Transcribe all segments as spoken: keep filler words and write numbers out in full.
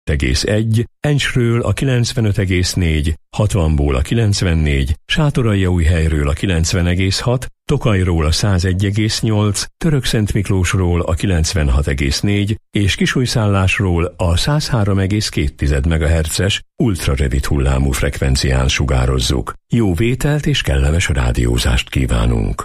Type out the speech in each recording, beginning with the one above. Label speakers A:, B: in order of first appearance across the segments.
A: egész egy, Encsről a kilencvenöt egész négy, hatvanból a kilencvennégy, Sátoraljaújhelyről a kilencven egész hat, Tokajról a száz egy egész nyolc, Törökszentmiklósról a kilencvenhat egész négy és Kisújszállásról a száz három egész két megahertzes ultrarövid hullámú frekvencián sugározzuk. Jó vételt és kellemes rádiózást kívánunk!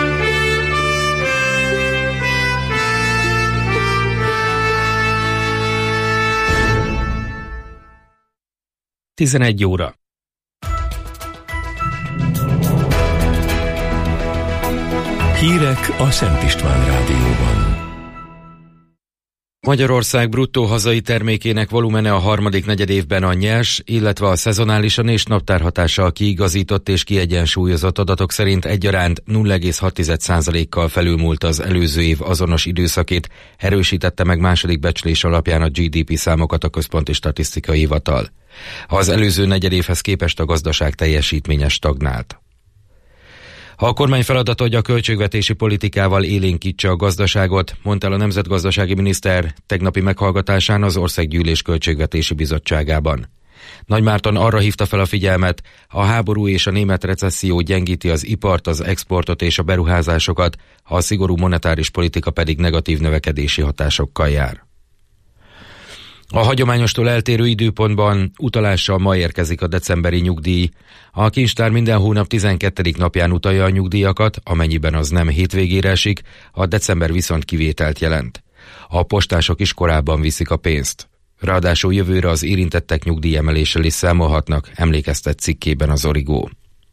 B: tizenegy óra.
A: Hírek a Szent István Rádióban.
B: Magyarország bruttó hazai termékének volumene a harmadik negyedévben a nyers, illetve a szezonálisan és naptárhatással kiigazított és kiegyensúlyozott adatok szerint egyaránt nulla egész hat százalékkal felülmúlt az előző év azonos időszakét, erősítette meg második becslés alapján a gé dé pé számokat a Központi Statisztikai Hivatal. Az előző negyedévhez képest a gazdaság teljesítménye stagnált. A kormány feladata, hogy a költségvetési politikával élénkítse a gazdaságot, mondta el a nemzetgazdasági miniszter tegnapi meghallgatásán az Országgyűlés Költségvetési Bizottságában. Nagy Márton arra hívta fel a figyelmet, a háború és a német recesszió gyengíti az ipart, az exportot és a beruházásokat, a szigorú monetáris politika pedig negatív növekedési hatásokkal jár. A hagyományostól eltérő időpontban utalással ma érkezik a decemberi nyugdíj. A kincstár minden hónap tizenkettedik napján utalja a nyugdíjakat, amennyiben az nem hétvégére esik, a december viszont kivételt jelent. A postások is korábban viszik a pénzt. Ráadásul jövőre az érintettek nyugdíjemeléssel is számolhatnak, emlékeztet cikkében az Origo.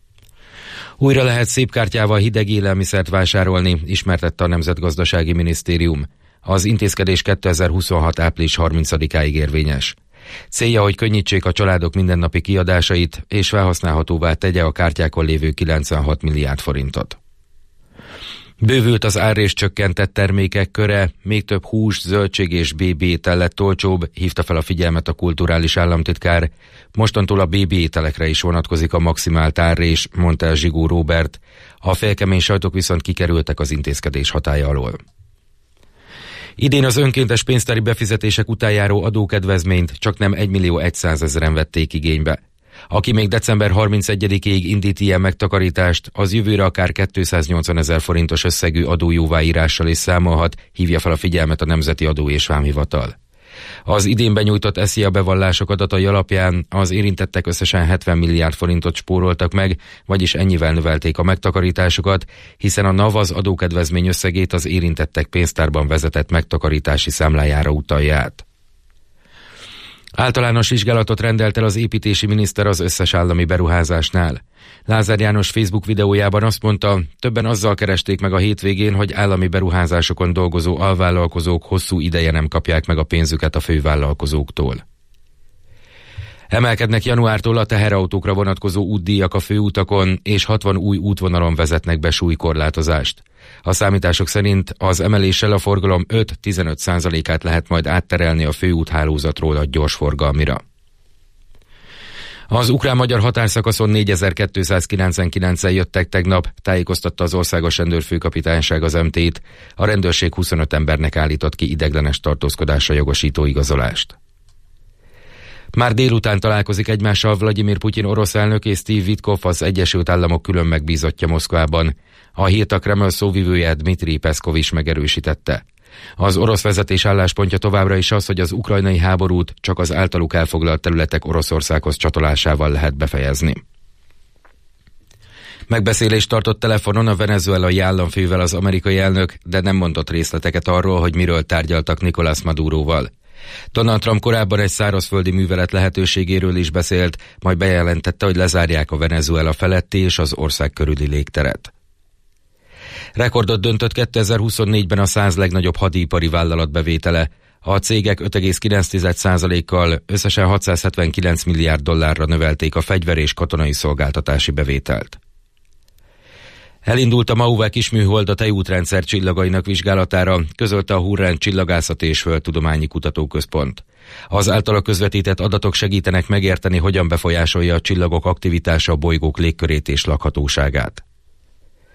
B: Újra lehet szépkártyával hideg élelmiszert vásárolni, ismertette a Nemzetgazdasági Minisztérium. Az intézkedés kétezer-huszonhat április harmincadikáig érvényes. Célja, hogy könnyítsék a családok mindennapi kiadásait, és felhasználhatóvá tegye a kártyákon lévő kilencvenhat milliárd forintot. Bővült az árrés csökkentett termékek köre, még több hús, zöldség és bébi étel lett olcsóbb, hívta fel a figyelmet a kulturális államtitkár. Mostantól a bébi ételekre is vonatkozik a maximált árrés, mondta el Zsigó Róbert. A félkemény sajtok viszont kikerültek az intézkedés hatálya alól. Idén az önkéntes pénztári befizetések után járó adókedvezményt csaknem egymillió százezren vették igénybe. Aki még december harmincegyedikéig indít ilyen megtakarítást, az jövőre akár kétszáznyolcvanezer forintos összegű adójóváírással is számolhat, hívja fel a figyelmet a Nemzeti Adó és Vámhivatal. Az idén benyújtott es zé i á bevallások adatai alapján az érintettek összesen hetven milliárd forintot spóroltak meg, vagyis ennyivel növelték a megtakarításokat, hiszen a NAV az adókedvezmény összegét az érintettek pénztárban vezetett megtakarítási számlájára utalja át. Általános vizsgálatot rendelt el az építési miniszter az összes állami beruházásnál. Lázár János Facebook videójában azt mondta, többen azzal keresték meg a hétvégén, hogy állami beruházásokon dolgozó alvállalkozók hosszú ideje nem kapják meg a pénzüket a fővállalkozóktól. Emelkednek januártól a teherautókra vonatkozó útdíjak a főutakon, és hatvan új útvonalon vezetnek be súlykorlátozást. A számítások szerint az emeléssel a forgalom öt-tizenöt százalékát lehet majd átterelni a főúthálózatról a gyorsforgalmira. Az ukrán-magyar határszakaszon négyezer-kétszázkilencvenkilencen jöttek tegnap, tájékoztatta az Országos Rendőrfőkapitányság az em té-t. A rendőrség huszonöt embernek állított ki ideiglenes tartózkodásra jogosító igazolást. Már délután találkozik egymással Vladimir Putyin orosz elnök és Steve Witkoff, az Egyesült Államok külön megbízottja Moszkvában. A hírt a Kreml szóvivője Dmitri Peszkov is megerősítette. Az orosz vezetés álláspontja továbbra is az, hogy az ukrajnai háborút csak az általuk elfoglalt területek Oroszországhoz csatolásával lehet befejezni. Megbeszélést tartott telefonon a venezuelai államfővel az amerikai elnök, de nem mondott részleteket arról, hogy miről tárgyaltak Nicolás Maduróval. Donald Trump korábban egy szárazföldi művelet lehetőségéről is beszélt, majd bejelentette, hogy lezárják a Venezuela feletti és az ország körüli légteret. Rekordot döntött kétezer-huszonnégyben a száz legnagyobb hadipari vállalat bevétele. A cégek öt egész kilenc százalékkal összesen hatszázhetvenkilenc milliárd dollárra növelték a fegyver- és katonai szolgáltatási bevételt. Elindult a Mauve kisműhold a tejútrendszer csillagainak vizsgálatára, közölte a Hurrán Csillagászati és Földtudományi Kutatóközpont. Az általa közvetített adatok segítenek megérteni, hogyan befolyásolja a csillagok aktivitása a bolygók légkörét és lakhatóságát.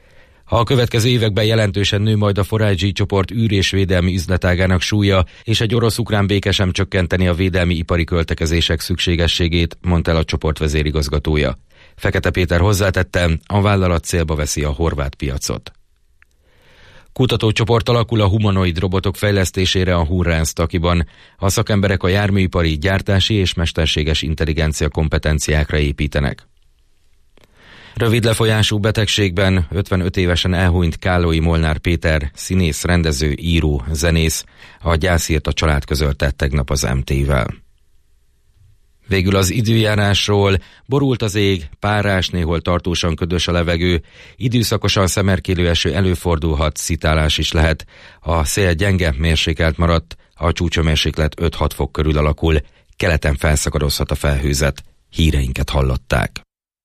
B: A következő években jelentősen nő majd a four I G csoport űr- és védelmi üzletágának súlya, és egy orosz-ukrán béke sem csökkenteni a védelmi ipari költekezések szükségességét, mondta el a csoport vezérigazgatója. Fekete Péter hozzátette, a vállalat célba veszi a horvát piacot. Kutatócsoport alakul a humanoid robotok fejlesztésére a Hurránsztakiban. A szakemberek a járműipari, gyártási és mesterséges intelligencia kompetenciákra építenek. Rövid lefolyású betegségben ötvenöt évesen elhunyt Kállói Molnár Péter, színész, rendező, író, zenész. A gyászhírt a család közölte tegnap az em té-vel. Végül az időjárásról: borult az ég, párás, néhol tartósan ködös a levegő, időszakosan szemerkélő eső előfordulhat, szitálás is lehet. A szél gyenge, mérsékelt maradt, a csúcsomérséklet öt-hat fok körül alakul, keleten felszakadozhat a felhőzet. Híreinket hallották.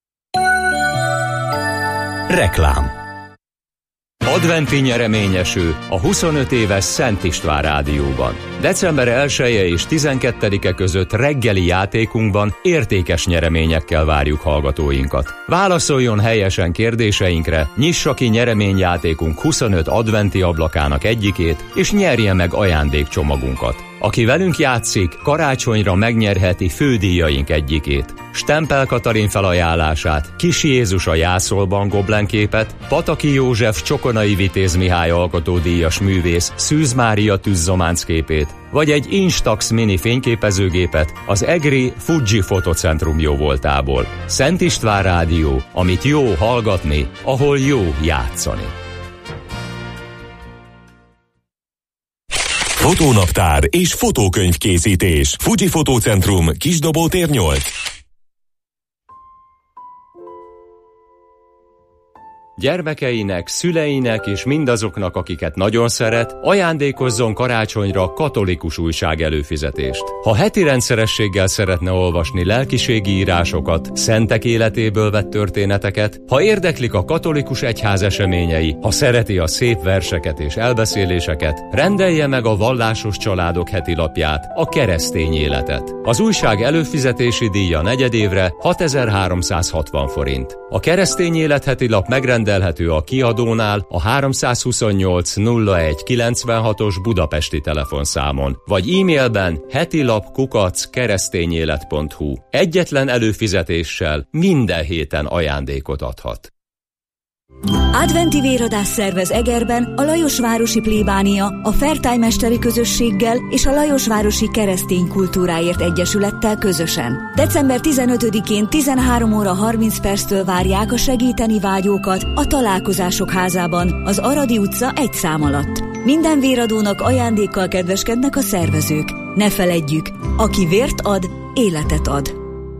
C: Reklám. Adventi nyereményeső a huszonöt éves Szent István Rádióban. december elseje és tizenkettedike között reggeli játékunkban értékes nyereményekkel várjuk hallgatóinkat. Válaszoljon helyesen kérdéseinkre, nyissa ki nyereményjátékunk huszonöt adventi ablakának egyikét, és nyerje meg ajándékcsomagunkat. Aki velünk játszik, karácsonyra megnyerheti fődíjaink egyikét. Stempel Katalin felajánlását, Kis Jézus a jászolban goblenképet, Pataki József Csokonai Vitéz Mihály alkotódíjas művész Szűz Mária tűzzománc képét, vagy egy Instax mini fényképezőgépet az egri Fuji Fotocentrum jóvoltából. Szent István Rádió, amit jó hallgatni, ahol jó játszani.
D: Fotónaptár és fotókönyvkészítés. Fuji Fotocentrum, Kisdobótér nyolc.
C: Gyermekeinek, szüleinek és mindazoknak, akiket nagyon szeret, ajándékozzon karácsonyra katolikus újság előfizetést. Ha heti rendszerességgel szeretne olvasni lelkiségi írásokat, szentek életéből vett történeteket, ha érdeklik a katolikus egyház eseményei, ha szereti a szép verseket és elbeszéléseket, rendelje meg a Vallásos Családok heti lapját, a Keresztény Életet. Az újság előfizetési díja negyedévre hatezer-háromszázhatvan forint. A Keresztény Élet heti lap megrendelhető a kiadónál a háromszázhuszonnyolc nulla egy kilencvenhatos budapesti telefonszámon, vagy e-mailben hetilap kukac keresztényélet pont hu. Egyetlen előfizetéssel minden héten ajándékot adhat.
E: Adventi véradás szervez Egerben a Lajosvárosi Plébánia, a Fertály Mesteri Közösséggel és a Lajosvárosi Keresztény Kultúráért Egyesülettel közösen. december tizenötödikén tizenhárom óra harminc perctől várják a segíteni vágyókat a Találkozások házában, az Aradi utca egy szám alatt. Minden véradónak ajándékkal kedveskednek a szervezők. Ne feledjük, aki vért ad, életet ad.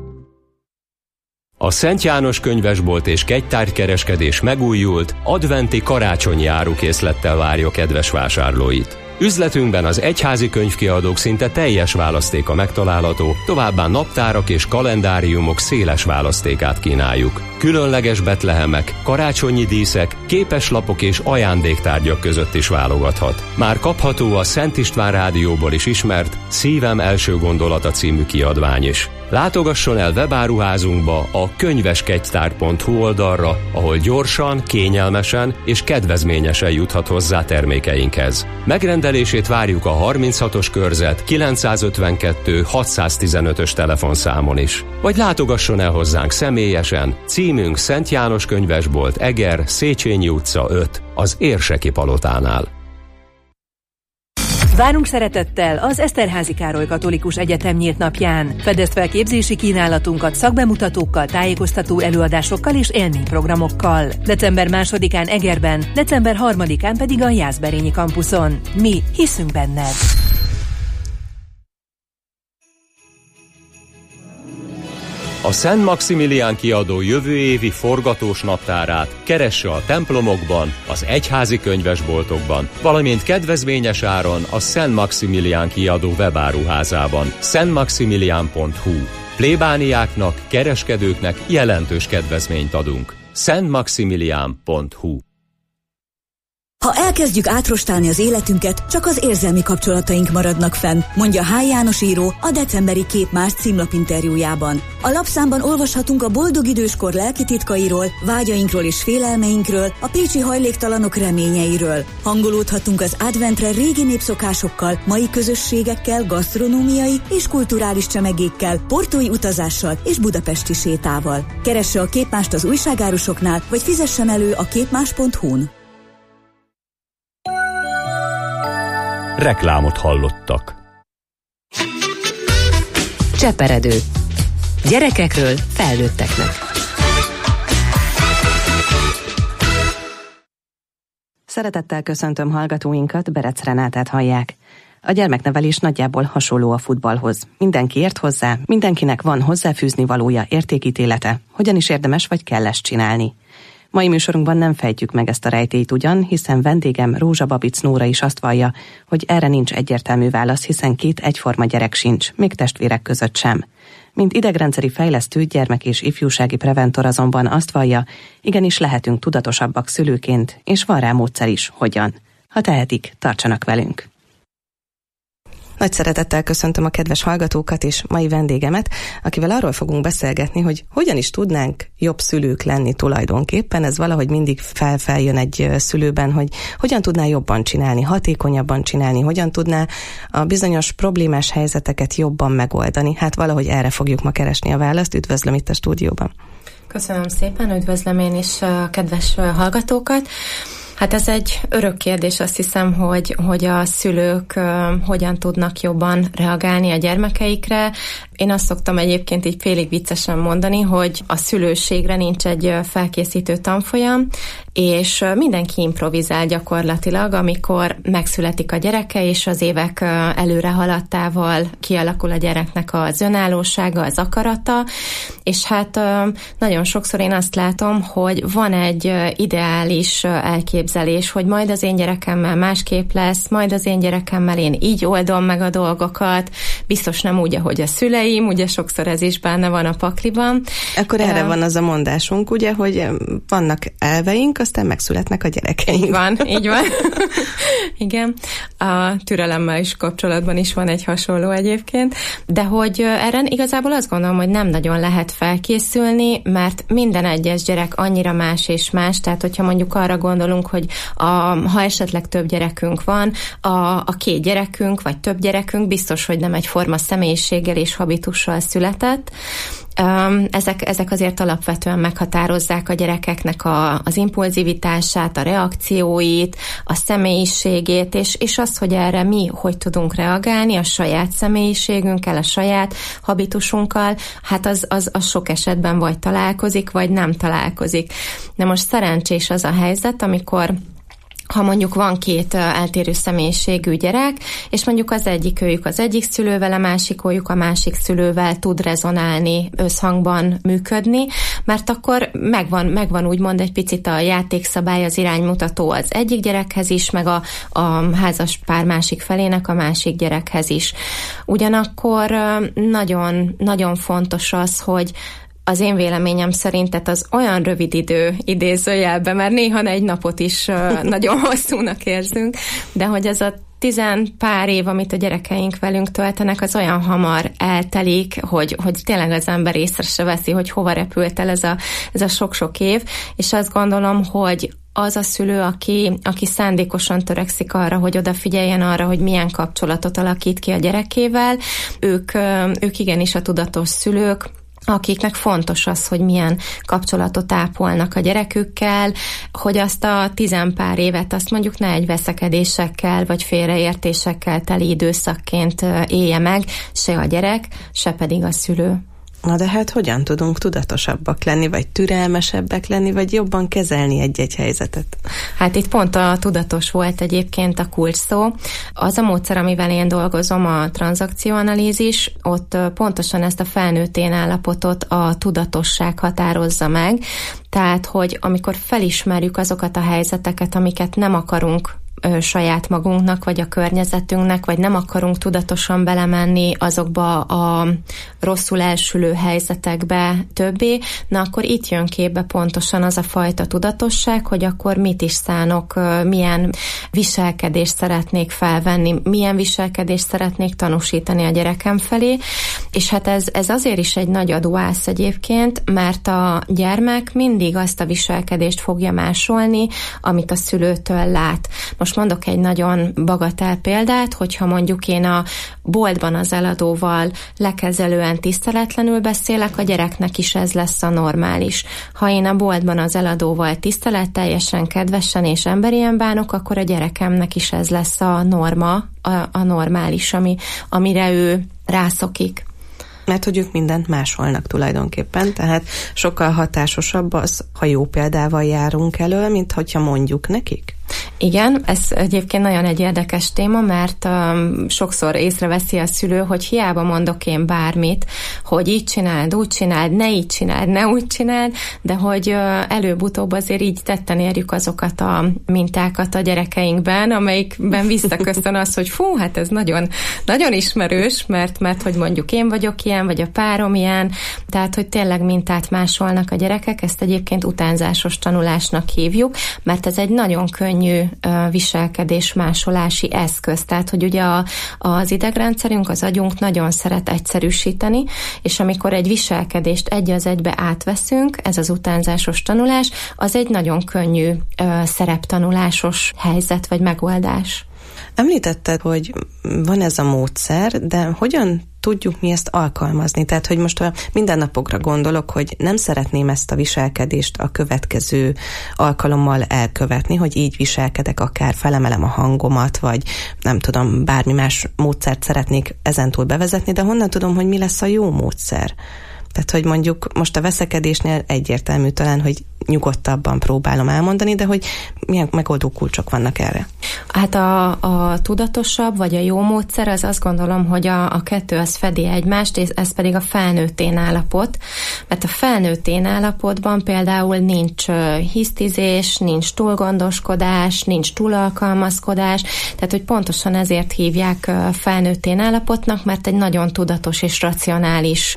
C: A Szent János könyvesbolt és kegytárgykereskedés megújult, adventi karácsonyi árukészlettel várja kedves vásárlóit. Üzletünkben az egyházi könyvkiadók szinte teljes választéka megtalálható, továbbá naptárak és kalendáriumok széles választékát kínáljuk. Különleges betlehemek, karácsonyi díszek, képeslapok és ajándéktárgyak között is válogathat. Már kapható a Szent István Rádióból is ismert Szívem első gondolata című kiadvány is. Látogasson el webáruházunkba, a könyveskegytár pont hu oldalra, ahol gyorsan, kényelmesen és kedvezményesen juthat hozzá termékeinkhez. Megrendelését várjuk a harminchatos körzet kilencszázötvenkettő hatszáztizenötös telefonszámon is. Vagy látogasson el hozzánk személyesen, címünk Szent János könyvesbolt, Eger, Széchenyi utca öt, az Érseki palotánál.
F: Várunk szeretettel az Eszterházy Károly Katolikus Egyetem nyílt napján. Fedezd fel képzési kínálatunkat szakbemutatókkal, tájékoztató előadásokkal és élményprogramokkal. december másodikán Egerben, december harmadikán pedig a Jászberényi kampuszon. Mi hiszünk benned!
C: A Szent Maximilián kiadó jövő évi forgatós naptárát keresse a templomokban, az egyházi könyvesboltokban, valamint kedvezményes áron a Szent Maximilián kiadó webáruházában, szent maximilián pont hu. Plébániáknak, kereskedőknek jelentős kedvezményt adunk. szent maximilián pont hu.
E: Ha elkezdjük átrostálni az életünket, csak az érzelmi kapcsolataink maradnak fenn, mondja H. János író a decemberi Kép Más címlapinterjújában. A lapszámban olvashatunk a boldog időskor lelki titkairól, vágyainkról és félelmeinkről, a pécsi hajléktalanok reményeiről. Hangolódhatunk az adventre régi népszokásokkal, mai közösségekkel, gasztronómiai és kulturális csemegékkel, portói utazással és budapesti sétával. Keresse a Kép Mást az újságárusoknál, vagy fizessen elő a képmás pont hu-n.
C: Reklámot hallottak.
G: Cseperedő. Gyerekekről felnőtteknek.
H: Szeretettel köszöntöm hallgatóinkat, Berec Renátát hallják. A gyermeknevelés nagyjából hasonló a futballhoz. Mindenki ért hozzá, mindenkinek van hozzáfűzni valója, értékítélete, hogyan is érdemes vagy kell ezt csinálni. Mai műsorunkban nem fejtjük meg ezt a rejtélyt ugyan, hiszen vendégem Rózsa Babic Nóra is azt vallja, hogy erre nincs egyértelmű válasz, hiszen két egyforma gyerek sincs, még testvérek között sem. Mint idegrendszeri fejlesztő, gyermek- és ifjúsági preventor azonban azt vallja, igenis lehetünk tudatosabbak szülőként, és van rá módszer is, hogyan. Ha tehetik, tartsanak velünk! Nagy szeretettel köszöntöm a kedves hallgatókat és mai vendégemet, akivel arról fogunk beszélgetni, hogy hogyan is tudnánk jobb szülők lenni tulajdonképpen. Ez valahogy mindig felfeljön egy szülőben, hogy hogyan tudná jobban csinálni, hatékonyabban csinálni, hogyan tudná a bizonyos problémás helyzeteket jobban megoldani. Hát valahogy erre fogjuk ma keresni a választ. Üdvözlöm itt a stúdióban.
I: Köszönöm szépen, üdvözlöm én is a kedves hallgatókat. Hát ez egy örök kérdés, azt hiszem, hogy, hogy a szülők uh, hogyan tudnak jobban reagálni a gyermekeikre. Én azt szoktam egyébként így félig viccesen mondani, hogy a szülőségre nincs egy felkészítő tanfolyam, és mindenki improvizál gyakorlatilag, amikor megszületik a gyereke, és az évek előre haladtával kialakul a gyereknek az önállósága, az akarata, és hát nagyon sokszor én azt látom, hogy van egy ideális elképzelés, hogy majd az én gyerekemmel másképp lesz, majd az én gyerekemmel én így oldom meg a dolgokat, biztos nem úgy, ahogy a szüleim, ugye sokszor ez is benne van a pakliban.
H: Akkor erre uh, van az a mondásunk, ugye, hogy vannak elveink, aztán megszületnek a gyerekeink.
I: Így van, így van. Igen. A türelemmel is kapcsolatban is van egy hasonló egyébként, de hogy erre igazából azt gondolom, hogy nem nagyon lehet felkészülni, mert minden egyes gyerek annyira más és más, tehát hogyha mondjuk arra gondolunk, hogy a, ha esetleg több gyerekünk van, a, a két gyerekünk, vagy több gyerekünk biztos, hogy nem egyforma személyiséggel és habitussal született. Ezek, ezek azért alapvetően meghatározzák a gyerekeknek a, az impulzivitását, a reakcióit, a személyiségét, és, és az, hogy erre mi hogy tudunk reagálni a saját személyiségünkkel, a saját habitusunkkal, hát az, az, az sok esetben vagy találkozik, vagy nem találkozik. De most szerencsés az a helyzet, amikor ha mondjuk van két eltérő személyiségű gyerek, és mondjuk az egyik őjük az egyik szülővel, a másik őjük a másik szülővel tud rezonálni, összhangban működni, mert akkor megvan, megvan úgymond egy picit a játékszabály, az iránymutató az egyik gyerekhez is, meg a, a házas pár másik felének a másik gyerekhez is. Ugyanakkor nagyon, nagyon fontos az, hogy az én véleményem szerint, tehát az olyan rövid idő idézőjelben, mert néha egy napot is uh, nagyon hosszúnak érzünk, de hogy ez a tizen pár év, amit a gyerekeink velünk töltenek, az olyan hamar eltelik, hogy, hogy tényleg az ember észre se veszi, hogy hova repült el ez a, ez a sok-sok év, és azt gondolom, hogy az a szülő, aki, aki szándékosan törekszik arra, hogy odafigyeljen arra, hogy milyen kapcsolatot alakít ki a gyerekével, ők, ők igenis a tudatos szülők, akiknek fontos az, hogy milyen kapcsolatot ápolnak a gyerekükkel, hogy azt a tizenpár évet azt mondjuk ne egy veszekedésekkel vagy félreértésekkel teli időszakként élje meg, se a gyerek, se pedig a szülő.
H: Na de hát hogyan tudunk tudatosabbak lenni, vagy türelmesebbek lenni, vagy jobban kezelni egy-egy helyzetet?
I: Hát itt pont a tudatos volt egyébként a kulcs szó. Az a módszer, amivel én dolgozom, a tranzakcióanalízis, ott pontosan ezt a felnőtt én állapotot a tudatosság határozza meg. Tehát, hogy amikor felismerjük azokat a helyzeteket, amiket nem akarunk ö, saját magunknak, vagy a környezetünknek, vagy nem akarunk tudatosan belemenni azokba a rosszul elsülő helyzetekbe többé, na akkor itt jön képbe pontosan az a fajta tudatosság, hogy akkor mit is szánok, milyen viselkedést szeretnék felvenni, milyen viselkedést szeretnék tanúsítani a gyerekem felé, és hát ez, ez azért is egy nagy adóász egyébként, mert a gyermek mindig azt a viselkedést fogja másolni, amit a szülőtől lát. Most mondok egy nagyon bagatel példát, hogyha mondjuk én a boltban az eladóval lekezelően tiszteletlenül beszélek, a gyereknek is ez lesz a normális. Ha én a boltban az eladóval tiszteletteljesen, kedvesen és emberien bánok, akkor a gyerekemnek is ez lesz a norma, a, a normális, ami, amire ő rászokik.
H: Mert hogy ők mindent másolnak tulajdonképpen, tehát sokkal hatásosabb az, ha jó példával járunk elő, mint hogyha mondjuk nekik.
I: Igen, ez egyébként nagyon egy érdekes téma, mert um, sokszor észreveszi a szülő, hogy hiába mondok én bármit, hogy így csináld, úgy csináld, ne így csináld, ne úgy csináld, de hogy uh, előbb-utóbb azért így tetten érjük azokat a mintákat a gyerekeinkben, amelyikben visszaköszön az, hogy fú, hát ez nagyon, nagyon ismerős, mert, mert hogy mondjuk én vagyok ilyen, vagy a párom ilyen, tehát hogy tényleg mintát másolnak a gyerekek, ezt egyébként utánzásos tanulásnak hívjuk, mert ez egy nagyon könnyű viselkedés másolási eszköz. Tehát, hogy ugye a, az idegrendszerünk, az agyunk nagyon szeret egyszerűsíteni, és amikor egy viselkedést egy az egybe átveszünk, ez az utánzásos tanulás, az egy nagyon könnyű szereptanulásos helyzet vagy megoldás.
H: Említetted, hogy van ez a módszer, de hogyan tudjuk mi ezt alkalmazni? Tehát, hogy most a mindennapokra gondolok, hogy nem szeretném ezt a viselkedést a következő alkalommal elkövetni, hogy így viselkedek, akár felemelem a hangomat, vagy nem tudom, bármi más módszert szeretnék ezentúl bevezetni, de honnan tudom, hogy mi lesz a jó módszer? Tehát, hogy mondjuk most a veszekedésnél egyértelmű talán, hogy nyugodtabban próbálom elmondani, de hogy milyen megoldó kulcsok vannak erre?
I: Hát a, a tudatosabb, vagy a jó módszer, az azt gondolom, hogy a, a kettő az fedi egymást, és ez pedig a felnőtt én állapot, mert a felnőtt én állapotban például nincs hisztizés, nincs túlgondoskodás, nincs túlalkalmazkodás, tehát hogy pontosan ezért hívják felnőtt én állapotnak, mert egy nagyon tudatos és racionális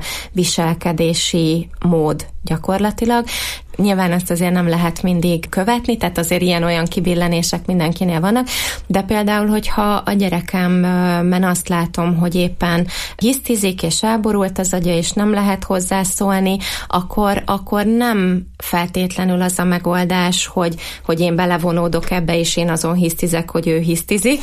I: viselkedési mód gyakorlatilag. Nyilván ezt azért nem lehet mindig követni, tehát azért ilyen-olyan kibillenések mindenkinél vannak, de például, hogyha a gyerekemben azt látom, hogy éppen hisztizik és elborult az agya, és nem lehet hozzászólni, akkor, akkor nem feltétlenül az a megoldás, hogy, hogy én belevonódok ebbe, és én azon hisztizek, hogy ő hisztizik,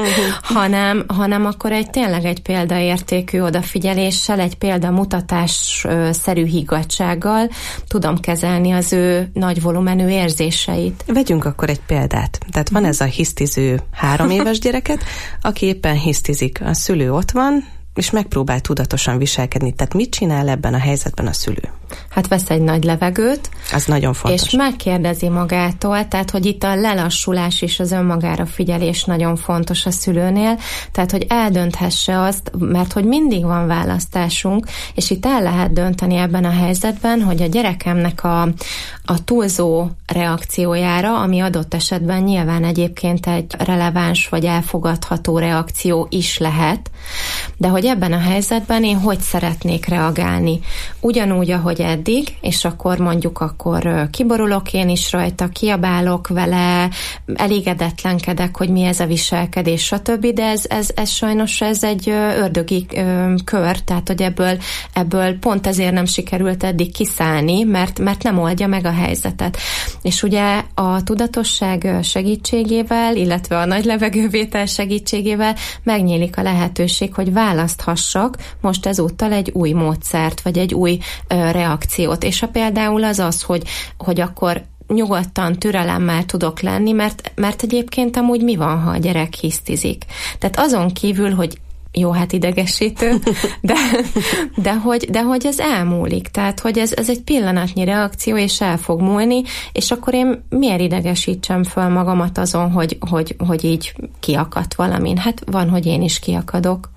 I: hanem, hanem akkor egy tényleg egy példaértékű odafigyeléssel, egy példamutatás-szerű higgadtsággal tudom kezelni az ő nagy volumenű érzéseit.
H: Vegyünk akkor egy példát. Tehát van ez a hisztiző három éves gyereket, aki éppen hisztizik. A szülő ott van, és megpróbál tudatosan viselkedni. Tehát mit csinál ebben a helyzetben a szülő?
I: Hát vesz egy nagy levegőt.
H: Az nagyon fontos.
I: És megkérdezi magától, tehát hogy itt a lelassulás és az önmagára figyelés nagyon fontos a szülőnél, tehát hogy eldönthesse azt, mert hogy mindig van választásunk, és itt el lehet dönteni ebben a helyzetben, hogy a gyerekemnek a, a túlzó reakciójára, ami adott esetben nyilván egyébként egy releváns vagy elfogadható reakció is lehet, de hogy ebben a helyzetben én hogy szeretnék reagálni. Ugyanúgy, ahogy eddig, és akkor mondjuk akkor kiborulok én is rajta, kiabálok vele, elégedetlenkedek, hogy mi ez a viselkedés, stb., de ez, ez, ez sajnos ez egy ördögi kör, tehát hogy ebből, ebből pont ezért nem sikerült eddig kiszállni, mert, mert nem oldja meg a helyzetet. És ugye a tudatosság segítségével, illetve a nagy levegővétel segítségével megnyílik a lehetőség, hogy választhassak most ezúttal egy új módszert, vagy egy új ö, reakciót. És a például az az, hogy, hogy akkor nyugodtan, türelemmel tudok lenni, mert, mert egyébként amúgy mi van, ha a gyerek hisztizik. Tehát azon kívül, hogy jó, hát idegesítő, de, de, hogy, de hogy ez elmúlik. Tehát, hogy ez, ez egy pillanatnyi reakció, és el fog múlni, és akkor én miért idegesítsem föl magamat azon, hogy, hogy, hogy így kiakadt valamin? Hát van, hogy én is kiakadok.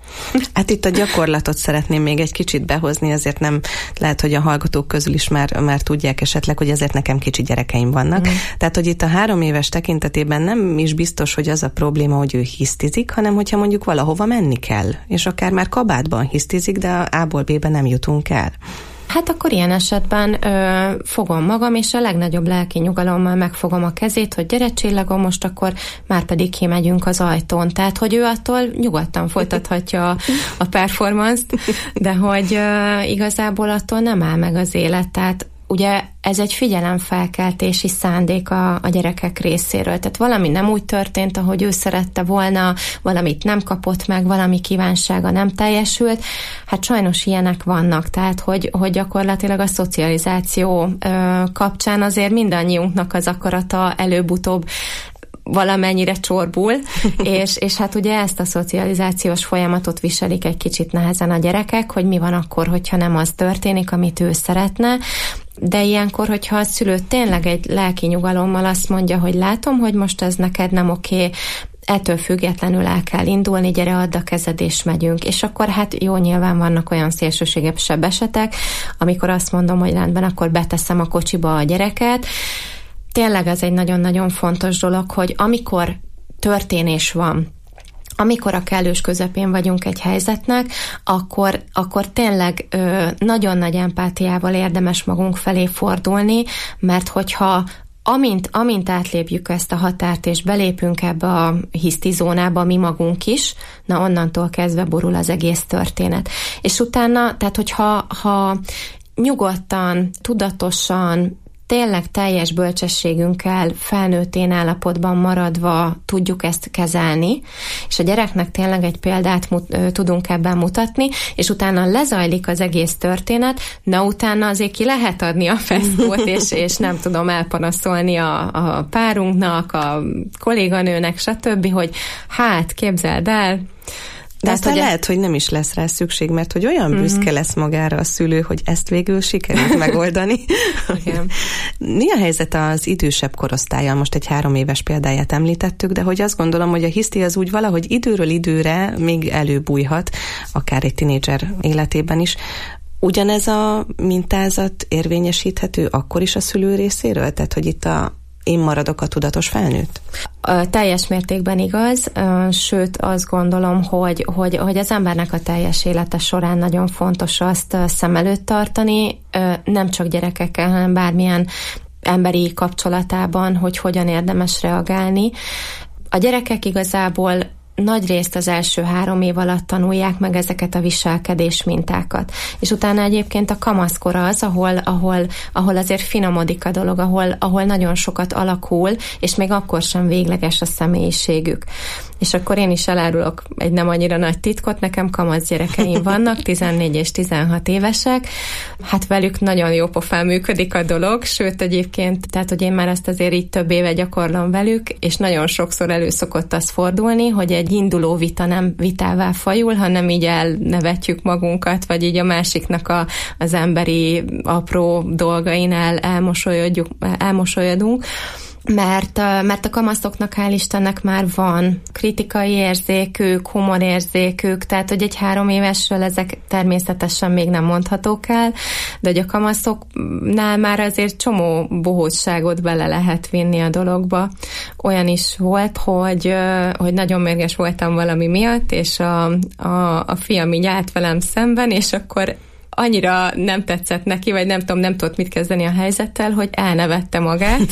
H: Hát itt a gyakorlatot szeretném még egy kicsit behozni, azért nem lehet, hogy a hallgatók közül is már, már tudják esetleg, hogy azért nekem kicsi gyerekeim vannak. Mm. Tehát, hogy itt a három éves tekintetében nem is biztos, hogy az a probléma, hogy ő hisztizik, hanem hogyha mondjuk valahova menni kell, és akár már kabátban hisztizik, de a A-ból B-be nem jutunk el.
I: Hát akkor ilyen esetben ö, fogom magam, és a legnagyobb lelki nyugalommal megfogom a kezét, hogy gyere csillagom, most akkor már pedig kimegyünk az ajtón. Tehát, hogy ő attól nyugodtan folytathatja a, a performance-t, de hogy ö, igazából attól nem áll meg az élet. Tehát ugye ez egy figyelemfelkeltési szándék a, a gyerekek részéről. Tehát valami nem úgy történt, ahogy ő szerette volna, valamit nem kapott meg, valami kívánsága nem teljesült. Hát sajnos ilyenek vannak, tehát hogy, hogy gyakorlatilag a szocializáció ö, kapcsán azért mindannyiunknak az akarata előbb-utóbb valamennyire csorbul, és, és hát ugye ezt a szocializációs folyamatot viselik egy kicsit nehezen a gyerekek, hogy mi van akkor, hogyha nem az történik, amit ő szeretne, de ilyenkor, hogyha a szülő tényleg egy lelki nyugalommal azt mondja, hogy látom, hogy most ez neked nem oké, ettől függetlenül el kell indulni, gyere, add a kezed, és megyünk. És akkor hát jó, nyilván vannak olyan szélsőségesebb esetek, amikor azt mondom, hogy rendben, akkor beteszem a kocsiba a gyereket. Tényleg ez egy nagyon-nagyon fontos dolog, hogy amikor történés van, amikor a kellős közepén vagyunk egy helyzetnek, akkor, akkor tényleg ö, nagyon nagy empátiával érdemes magunk felé fordulni, mert hogyha amint, amint átlépjük ezt a határt, és belépünk ebbe a hisztizónába mi magunk is, na onnantól kezdve borul az egész történet. És utána, tehát hogyha ha nyugodtan, tudatosan, tényleg teljes bölcsességünkkel, felnőttén állapotban maradva tudjuk ezt kezelni, és a gyereknek tényleg egy példát mut, ö, tudunk ebben mutatni, és utána lezajlik az egész történet, na utána azért ki lehet adni a feszkót, és, és nem tudom elpanaszolni a, a párunknak, a kolléganőnek, stb., hogy hát, képzeld el,
H: de aztán hogy lehet, hogy nem is lesz rá szükség, mert hogy olyan büszke mm-hmm. lesz magára a szülő, hogy ezt végül sikerült megoldani. Igen. Mi a helyzet az idősebb korosztállyal? Most egy három éves példáját említettük, de hogy azt gondolom, hogy a hiszti az úgy valahogy időről időre még előbújhat, akár egy tinédzser életében is. Ugyanez a mintázat érvényesíthető akkor is a szülő részéről? Tehát, hogy itt a én maradok a tudatos felnőtt?
I: Teljes mértékben igaz, sőt azt gondolom, hogy, hogy, hogy az embernek a teljes élete során nagyon fontos azt szem előtt tartani, nem csak gyerekekkel, hanem bármilyen emberi kapcsolatában, hogy hogyan érdemes reagálni. A gyerekek igazából nagy részt az első három év alatt tanulják meg ezeket a viselkedés mintákat. És utána egyébként a kamaszkor az, ahol, ahol, ahol azért finomodik a dolog, ahol, ahol nagyon sokat alakul, és még akkor sem végleges a személyiségük. És akkor én is elárulok egy nem annyira nagy titkot, nekem kamasz gyerekeim vannak, tizennégy és tizenhat évesek, hát velük nagyon jó pofán működik a dolog, sőt egyébként, tehát hogy én már ezt azért így több éve gyakorlom velük, és nagyon sokszor elő szokott az fordulni, hogy egy induló vita nem vitává fajul, hanem így elnevetjük magunkat, vagy így a másiknak a, az emberi apró dolgain el, elmosolyodjuk, elmosolyodunk, Mert, mert a kamaszoknak hál' Istennek már van kritikai érzékük, humorérzékük, tehát hogy egy három évesről ezek természetesen még nem mondhatók el, de hogy a kamaszoknál már azért csomó bohózságot bele lehet vinni a dologba. Olyan is volt, hogy, hogy nagyon mérges voltam valami miatt, és a, a, a fiam így állt velem szemben, és akkor annyira nem tetszett neki, vagy nem tudom, nem tudott mit kezdeni a helyzettel, hogy elnevette magát,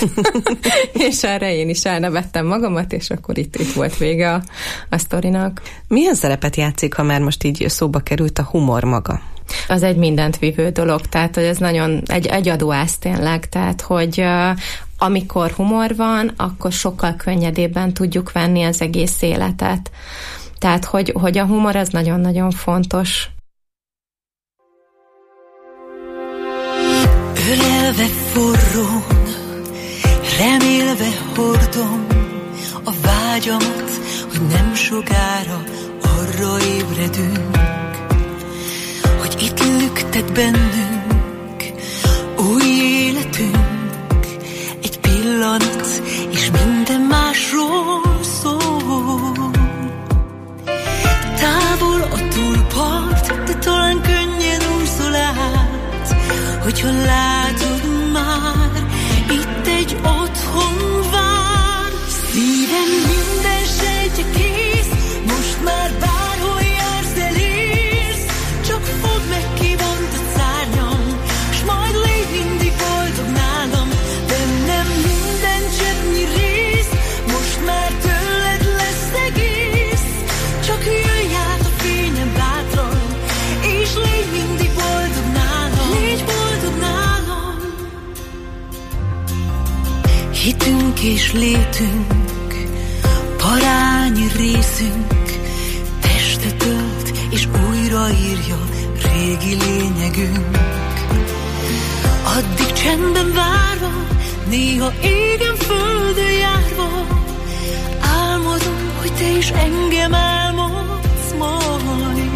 I: és erre én is elnevettem magamat, és akkor itt, itt volt vége a, a sztorinak.
H: Milyen szerepet játszik, ha már most így szóba került a humor maga?
I: Az egy mindent vívő dolog, tehát hogy ez nagyon egy, egy adóász tényleg, tehát hogy uh, amikor humor van, akkor sokkal könnyedébben tudjuk venni az egész életet. Tehát, hogy, hogy a humor az nagyon-nagyon fontos.
J: Ölelve forrón, remélve hordom a vágyamat, hogy nem sokára arra ébredünk, hogy itt lüktet bennünk új életünk, egy pillanat, és minden másról szól. Távol a hogyha látod már, itt egy otthon vár. Szívem minden sejtje kész, most már bárhol jársz, elérsz. Csak fogd meg, kivont a szárnyam, s majd légy mindig boldog nálam. Bennem minden cseppnyi rész, most már tőled lesz egész. Csak jöjj át a fényem bátran, és légy mindig boldog nálam. Légy boldog nálam. Hitünk és létünk, parányi részünk, testet ölt és újraírja régi lényegünk. Addig csendben várva, néha égen földön járva, álmodom, hogy te is engem álmodsz majd.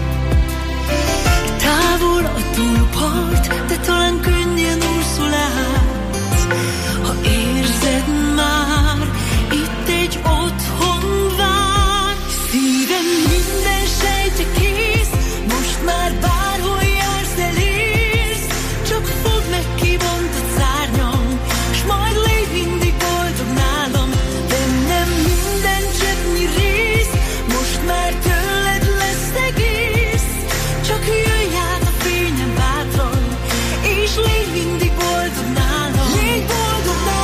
J: Távol a túlpart, de talán könnyen úszol át, ha érzed már, itt egy otthon vár. Szívem minden sejtje kész, most már bárhol jársz, elérsz. Csak fogd meg, kivont a szárnyam, s majd légy mindig boldog nálam. Bennem minden cseppnyi rész, most már tőled lesz egész. Csak jöjj át a fényem bátran, és légy mindig boldog nálam. Légy boldog nálam.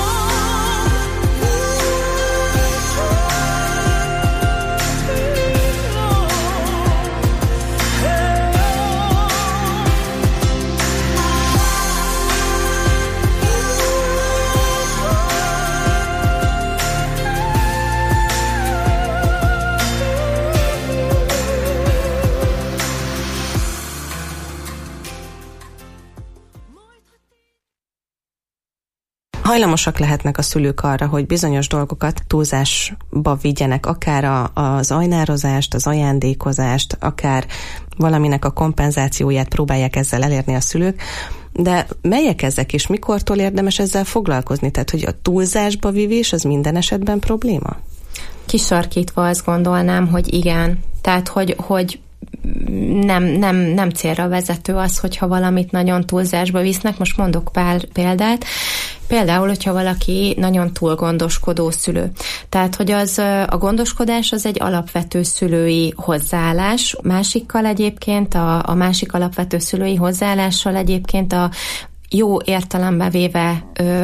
H: Hajlamosak lehetnek a szülők arra, hogy bizonyos dolgokat túlzásba vigyenek, akár a, az ajnározást, az ajándékozást, akár valaminek a kompenzációját próbálják ezzel elérni a szülők, de melyek ezek, és mikortól érdemes ezzel foglalkozni? Tehát, hogy a túlzásba vivés az minden esetben probléma?
I: Kisarkítva azt gondolnám, hogy igen. Tehát, hogy, hogy nem, nem, nem célra vezető az, hogyha valamit nagyon túlzásba visznek. Most mondok pár példát. Például, hogyha valaki nagyon túl gondoskodó szülő. Tehát, hogy az a gondoskodás az egy alapvető szülői hozzáállás. Másikkal egyébként, a, a másik alapvető szülői hozzáállással egyébként a jó értelemben véve,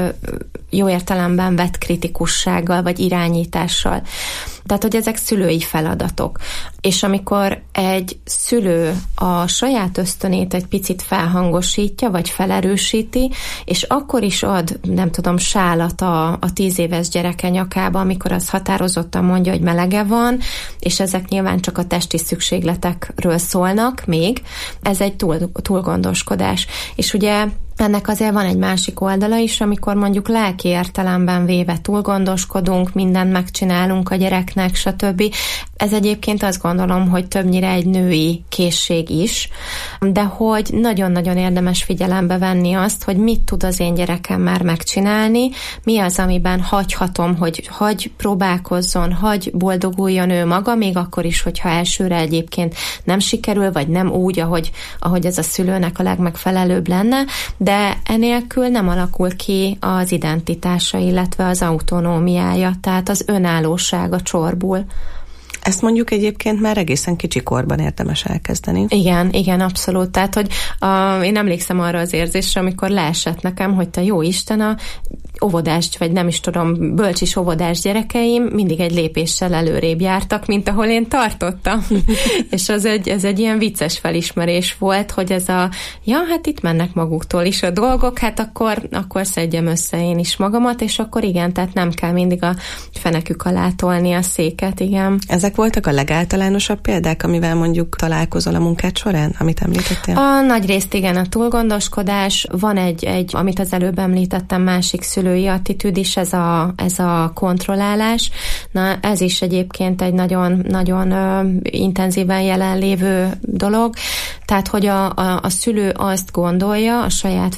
I: jó értelemben vett kritikussággal, vagy irányítással. Tehát, hogy ezek szülői feladatok. És amikor egy szülő a saját ösztönét egy picit felhangosítja, vagy felerősíti, és akkor is ad, nem tudom, sálat a, a tíz éves gyereke nyakába, amikor az határozottan mondja, hogy melege van, és ezek nyilván csak a testi szükségletekről szólnak még, ez egy túl, túlgondoskodás. És ugye ennek azért van egy másik oldala is, amikor mondjuk lelki értelemben véve túlgondoskodunk, mindent megcsinálunk a gyereknek, stb. Ez egyébként azt gondolom, hogy többnyire egy női készség is, de hogy nagyon-nagyon érdemes figyelembe venni azt, hogy mit tud az én gyerekem már megcsinálni, mi az, amiben hagyhatom, hogy hagy próbálkozzon, hagy boldoguljon ő maga, még akkor is, hogyha elsőre egyébként nem sikerül, vagy nem úgy, ahogy, ahogy ez a szülőnek a legmegfelelőbb lenne, de enélkül nem alakul ki az identitása, illetve az autonómiája, tehát az önállósága csorbul.
H: Ezt mondjuk egyébként már egészen kicsi korban érdemes elkezdeni.
I: Igen, igen, abszolút. Tehát, hogy a, én emlékszem arra az érzésre, amikor leesett nekem, hogy te jó Isten, a óvodás, vagy nem is tudom, bölcsis óvodás gyerekeim mindig egy lépéssel előrébb jártak, mint ahol én tartottam. És az egy, ez egy ilyen vicces felismerés volt, hogy ez a, ja, hát itt mennek maguktól is a dolgok, hát akkor, akkor szedjem össze én is magamat, és akkor igen, tehát nem kell mindig a fenekük alá tolni a széket, igen.
H: Ezek voltak a legáltalánosabb példák, amivel mondjuk találkozol a munkád során, amit említettél?
I: A nagy részt igen, a túlgondoskodás. Van egy, egy amit az előbb említettem, másik szülői attitűd is, ez a, ez a kontrollálás. Na, ez is egyébként egy nagyon, nagyon ö, intenzíven jelenlévő dolog. Tehát, hogy a, a, a szülő azt gondolja a saját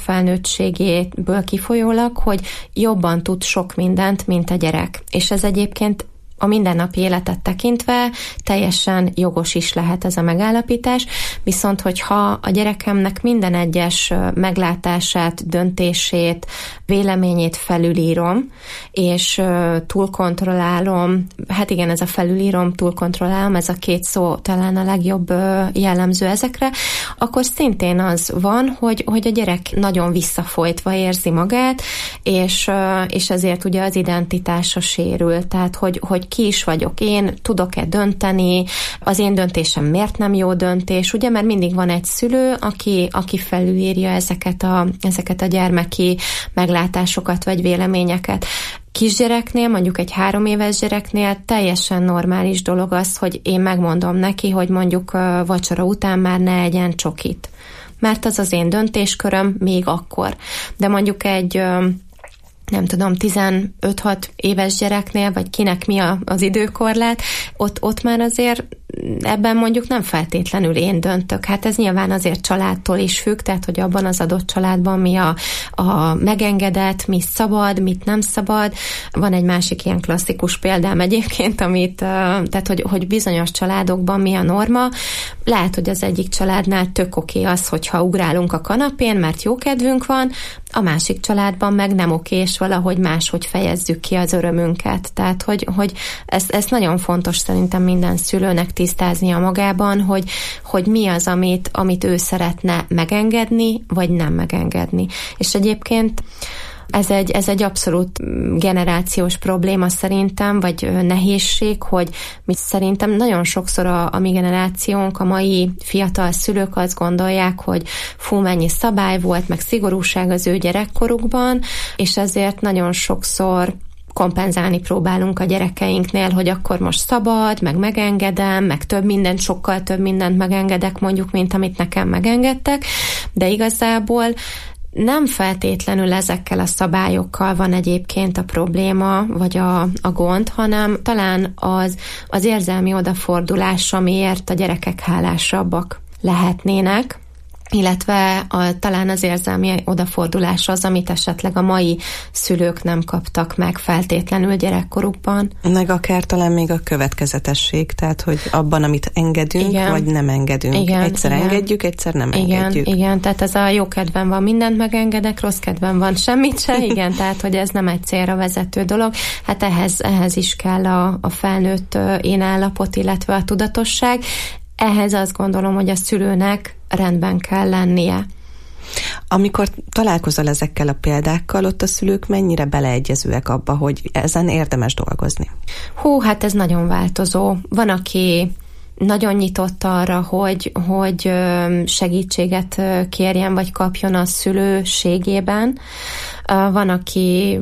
I: felnőttségéből kifolyólag, hogy jobban tud sok mindent, mint a gyerek. És ez egyébként a mindennapi életet tekintve teljesen jogos is lehet ez a megállapítás, viszont hogyha a gyerekemnek minden egyes meglátását, döntését, véleményét felülírom, és túlkontrollálom, hát igen, ez a felülírom, túlkontrollálom, ez a két szó talán a legjobb jellemző ezekre, akkor szintén az van, hogy, hogy a gyerek nagyon visszafolytva érzi magát, és, és ezért ugye az identitása sérül, tehát hogy, hogy ki is vagyok én, tudok-e dönteni, az én döntésem miért nem jó döntés, ugye, mert mindig van egy szülő, aki, aki felülírja ezeket a, ezeket a gyermeki meglátásokat vagy véleményeket. Kisgyereknél, mondjuk egy három éves gyereknél teljesen normális dolog az, hogy én megmondom neki, hogy mondjuk vacsora után már ne egyen csokit. Mert az az én döntésköröm még akkor. De mondjuk egy nem tudom, tizenöt-hat éves gyereknél, vagy kinek mi a, az időkorlát, ott, ott már azért ebben mondjuk nem feltétlenül én döntök. Hát ez nyilván azért családtól is függ, tehát hogy abban az adott családban mi a, a megengedett, mi szabad, mit nem szabad. Van egy másik ilyen klasszikus példám egyébként, amit, tehát hogy, hogy bizonyos családokban mi a norma. Lehet, hogy az egyik családnál tök oké az, hogyha ugrálunk a kanapén, mert jó kedvünk van, a másik családban meg nem oké, és valahogy máshogy fejezzük ki az örömünket. Tehát, hogy, hogy ez, ez nagyon fontos szerintem minden szülőnek tisztáznia magában, hogy, hogy mi az, amit, amit ő szeretne megengedni, vagy nem megengedni. És egyébként Ez egy, ez egy abszolút generációs probléma szerintem, vagy nehézség, hogy mit szerintem nagyon sokszor a, a mi generációnk, a mai fiatal szülők azt gondolják, hogy fú, mennyi szabály volt, meg szigorúság az ő gyerekkorukban, és ezért nagyon sokszor kompenzálni próbálunk a gyerekeinknél, hogy akkor most szabad, meg megengedem, meg több mindent, sokkal több mindent megengedek mondjuk, mint amit nekem megengedtek, de igazából nem feltétlenül ezekkel a szabályokkal van egyébként a probléma, vagy a, a gond, hanem talán az, az érzelmi odafordulás, amiért a gyerekek hálásabbak lehetnének, illetve a, talán az érzelmi odafordulás az, amit esetleg a mai szülők nem kaptak meg feltétlenül gyerekkorukban.
H: Meg akár talán még a következetesség, tehát hogy abban, amit engedünk, igen, vagy nem engedünk. Igen, egyszer igen. engedjük, egyszer nem
I: igen,
H: engedjük.
I: Igen, tehát ez a jó kedven van, mindent megengedek, rossz kedven van, semmit se, igen, tehát hogy ez nem egy célra vezető dolog. Hát ehhez, ehhez is kell a, a felnőtt én állapot, illetve a tudatosság. Ehhez azt gondolom, hogy a szülőnek rendben kell lennie.
H: Amikor találkozol ezekkel a példákkal, ott a szülők mennyire beleegyezőek abba, hogy ezen érdemes dolgozni?
I: Hú, hát ez nagyon változó. Van, aki nagyon nyitott arra, hogy, hogy segítséget kérjen, vagy kapjon a szülőségében. Van, aki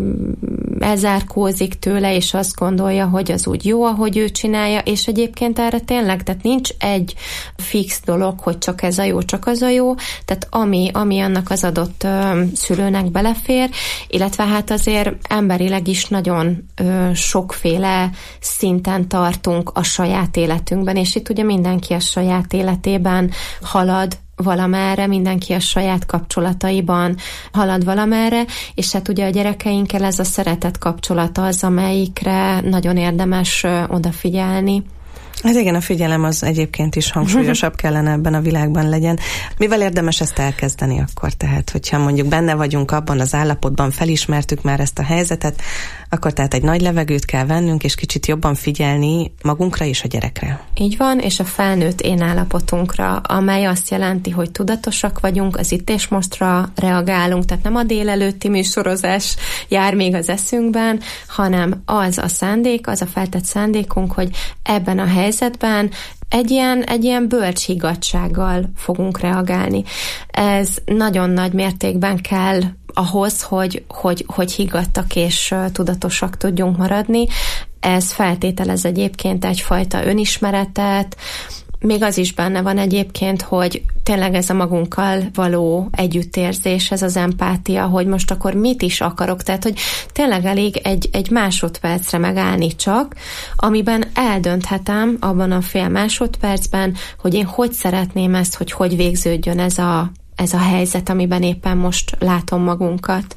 I: elzárkózik tőle, és azt gondolja, hogy az úgy jó, ahogy ő csinálja, és egyébként erre tényleg, tehát nincs egy fix dolog, hogy csak ez a jó, csak az a jó, tehát ami, ami annak az adott ö, szülőnek belefér, illetve hát azért emberileg is nagyon ö, sokféle szinten tartunk a saját életünkben, és itt ugye mindenki a saját életében halad valamerre, mindenki a saját kapcsolataiban halad valamerre, és hát ugye a gyerekeinkkel ez a szeretet kapcsolata az, amelyikre nagyon érdemes odafigyelni.
H: Hát igen, a figyelem az egyébként is hangsúlyosabb kellene ebben a világban legyen. Mivel érdemes ezt elkezdeni akkor? Tehát, hogyha mondjuk benne vagyunk abban az állapotban, felismertük már ezt a helyzetet, akkor tehát egy nagy levegőt kell vennünk, és kicsit jobban figyelni magunkra és a gyerekre.
I: Így van, és a felnőtt én állapotunkra, amely azt jelenti, hogy tudatosak vagyunk, az itt és mostra reagálunk, tehát nem a délelőtti műsorozás jár még az eszünkben, hanem az a szándék, az a feltett szándékunk, hogy ebben a helyzetben egy ilyen, egy ilyen bölcs higgadtsággal fogunk reagálni. Ez nagyon nagy mértékben kell ahhoz, hogy, hogy, hogy higgadtak és tudatosak tudjunk maradni. Ez feltételez egyébként egyfajta önismeretet, még az is benne van egyébként, hogy tényleg ez a magunkkal való együttérzés, ez az empátia, hogy most akkor mit is akarok, tehát hogy tényleg elég egy, egy másodpercre megállni csak, amiben eldönthetem abban a fél másodpercben, hogy én hogy szeretném ezt, hogy hogy végződjön ez a, ez a helyzet, amiben éppen most látom magunkat.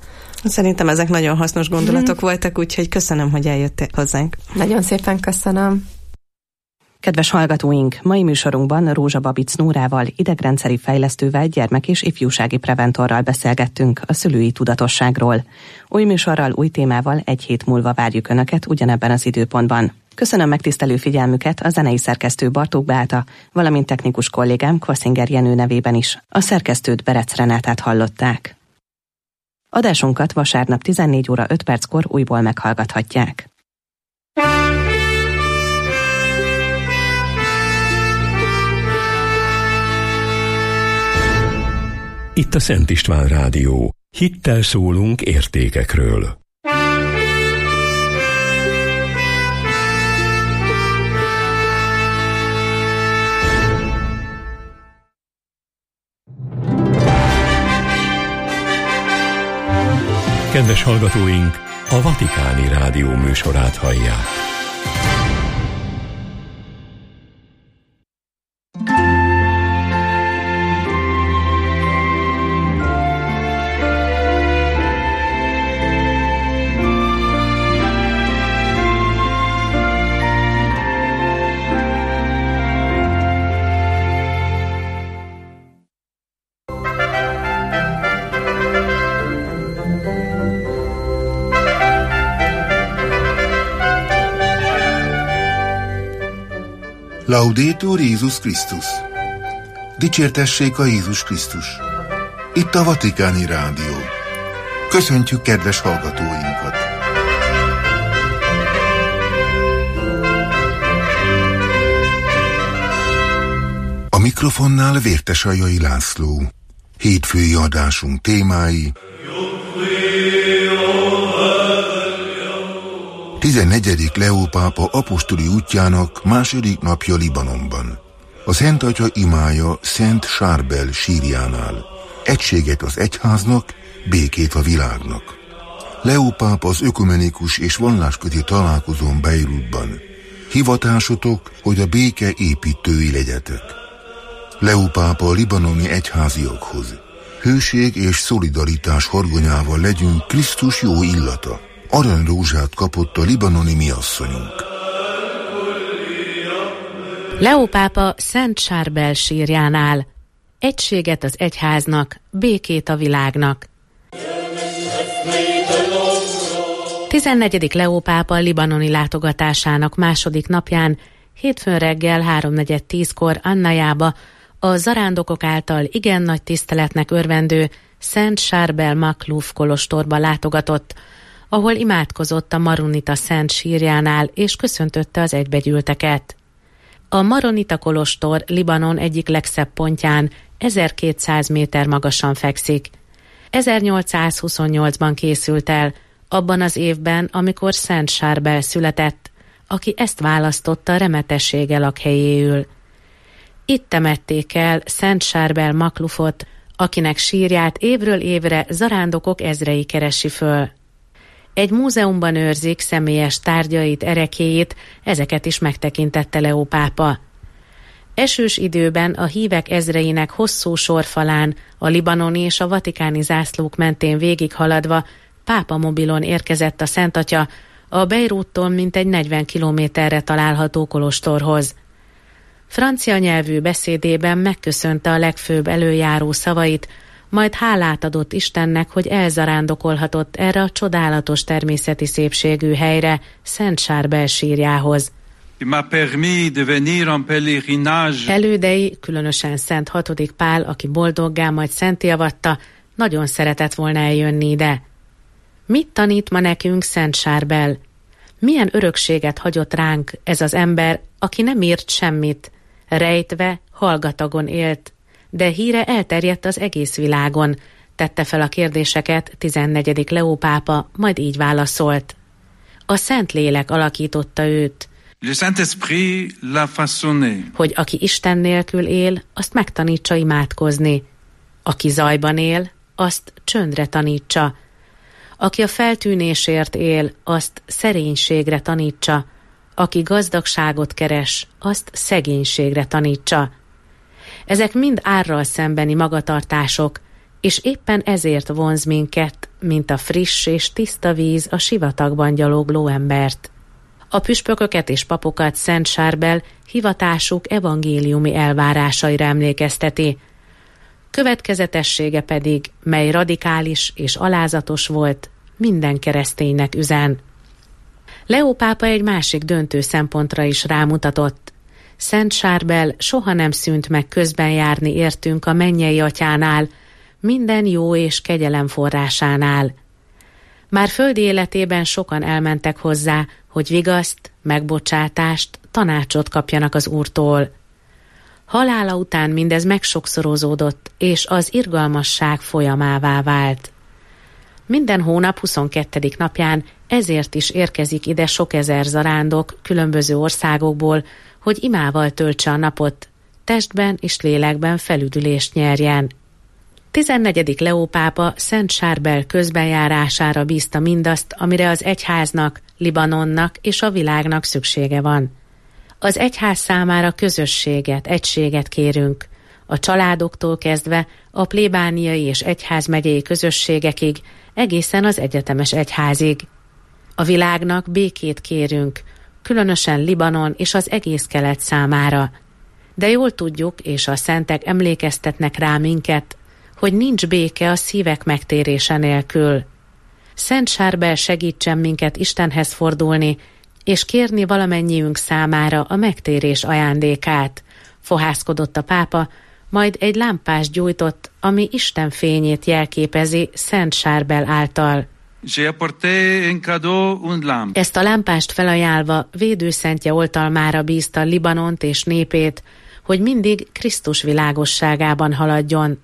H: Szerintem ezek nagyon hasznos gondolatok voltak, úgyhogy köszönöm, hogy eljöttél hozzánk.
I: Nagyon szépen köszönöm.
H: Kedves hallgatóink, mai műsorunkban Rózsa Babic Nórával, idegrendszeri fejlesztővel, gyermek- és ifjúsági preventorral beszélgettünk a szülői tudatosságról. Új műsorral, új témával egy hét múlva várjuk Önöket ugyanebben az időpontban. Köszönöm megtisztelő figyelmüket a zenei szerkesztő Bartók Beáta, valamint technikus kollégám Kvaszinger Jenő nevében is. A szerkesztőt Berec Renátát hallották. Adásunkat vasárnap tizennégy óra öt perckor újból meghallgathatják.
A: Itt a Szent István Rádió. Hittel szólunk értékekről. Kedves hallgatóink, a Vatikáni Rádió műsorát hallják.
K: Laudetur Jézus Krisztus! Dicsértessék a Jézus Krisztus! Itt a Vatikáni Rádió. Köszöntjük kedves hallgatóinkat! A mikrofonnál Vértesajai László. Hétfői adásunk témái: tizennegyedik Leó pápa apostoli útjának második napja Libanonban. A Szent Atya imája Szent Sárbel sírjánál. Egységet az egyháznak, békét a világnak. Leó pápa az ökumenikus és vallásközi találkozón Beirutban. Hivatásotok, hogy a béke építői legyetek. Leó pápa a libanoni egyháziakhoz. Hőség és szolidaritás horgonyával legyünk Krisztus jó illata. Aranyrózsát kapott a libanoni miasszonyunk.
G: Leó pápa Szent Sárbel sírjánál. Egységet az egyháznak, békét a világnak. tizennegyedik Leó pápa libanoni látogatásának második napján hétfőn reggel háromnegyed tízkor Annajába, a zarándokok által igen nagy tiszteletnek örvendő Szent Sárbel Makluf kolostorba látogatott, ahol imádkozott a Maronita Szent sírjánál és köszöntötte az egybegyűlteket. A Maronita kolostor Libanon egyik legszebb pontján ezerkétszáz méter magasan fekszik. ezernyolcszázhuszonnyolcban készült el, abban az évben, amikor Szent Sárbel született, aki ezt választotta remetessége lakhelyéül. Itt temették el Szent Sárbel Maklufot, akinek sírját évről évre zarándokok ezrei keresi föl. Egy múzeumban őrzik személyes tárgyait, erekéjét, ezeket is megtekintette Leó pápa. Esős időben a hívek ezreinek hosszú sorfalán, a libanoni és a vatikáni zászlók mentén végighaladva pápa mobilon érkezett a Szent Atya a Beiruttól mintegy negyven kilométerre található kolostorhoz. Francia nyelvű beszédében megköszönte a legfőbb előjáró szavait, majd hálát adott Istennek, hogy elzarándokolhatott erre a csodálatos természeti szépségű helyre, Szent Sárbel sírjához. Elődei, különösen Szent hatodik Pál, aki boldoggá majd szenté avatta, nagyon szeretett volna eljönni ide. Mit tanít ma nekünk Szent Sárbel? Milyen örökséget hagyott ránk ez az ember, aki nem írt semmit, rejtve, hallgatagon élt, de híre elterjedt az egész világon, tette fel a kérdéseket tizennegyedik Leó pápa, majd így válaszolt. A Szentlélek alakította őt.
L: Le Saint-Esprit l'a façonné.
G: Hogy aki Isten nélkül él, azt megtanítsa imádkozni. Aki zajban él, azt csöndre tanítsa. Aki a feltűnésért él, azt szerénységre tanítsa. Aki gazdagságot keres, azt szegénységre tanítsa. Ezek mind árral szembeni magatartások, és éppen ezért vonz minket mint a friss és tiszta víz a sivatagban gyalogló embert. A püspököket és papokat Szent Sárbel hivatásuk evangéliumi elvárásaira emlékezteti. Következetessége pedig, mely radikális és alázatos volt, minden kereszténynek üzen. Leó pápa egy másik döntő szempontra is rámutatott. Szent Sárbel soha nem szűnt meg közben járni értünk a mennyei atyánál, minden jó és kegyelem forrásánál. Már földi életében sokan elmentek hozzá, hogy vigaszt, megbocsátást, tanácsot kapjanak az Úrtól. Halála után mindez megsokszorozódott, és az irgalmasság folyamává vált. Minden hónap huszonkettedik napján ezért is érkezik ide sok ezer zarándok különböző országokból, hogy imával töltse a napot, testben és lélekben felüdülést nyerjen. tizennegyedik Leó pápa Szent Sárbel közbenjárására bízta mindazt, amire az egyháznak, Libanonnak és a világnak szüksége van. Az egyház számára közösséget, egységet kérünk, a családoktól kezdve a plébániai és egyházmegyei közösségekig, egészen az egyetemes egyházig. A világnak békét kérünk, különösen Libanon és az egész kelet számára. De jól tudjuk, és a szentek emlékeztetnek rá minket, hogy nincs béke a szívek megtérése nélkül. Szent Sárbel segítsen minket Istenhez fordulni, és kérni valamennyiünk számára a megtérés ajándékát, fohászkodott a pápa, majd egy lámpást gyújtott, ami Isten fényét jelképezi Szent Sárbel által. Ezt a lámpást felajánlva védőszentje oltalmára bízta Libanont és népét, hogy mindig Krisztus világosságában haladjon.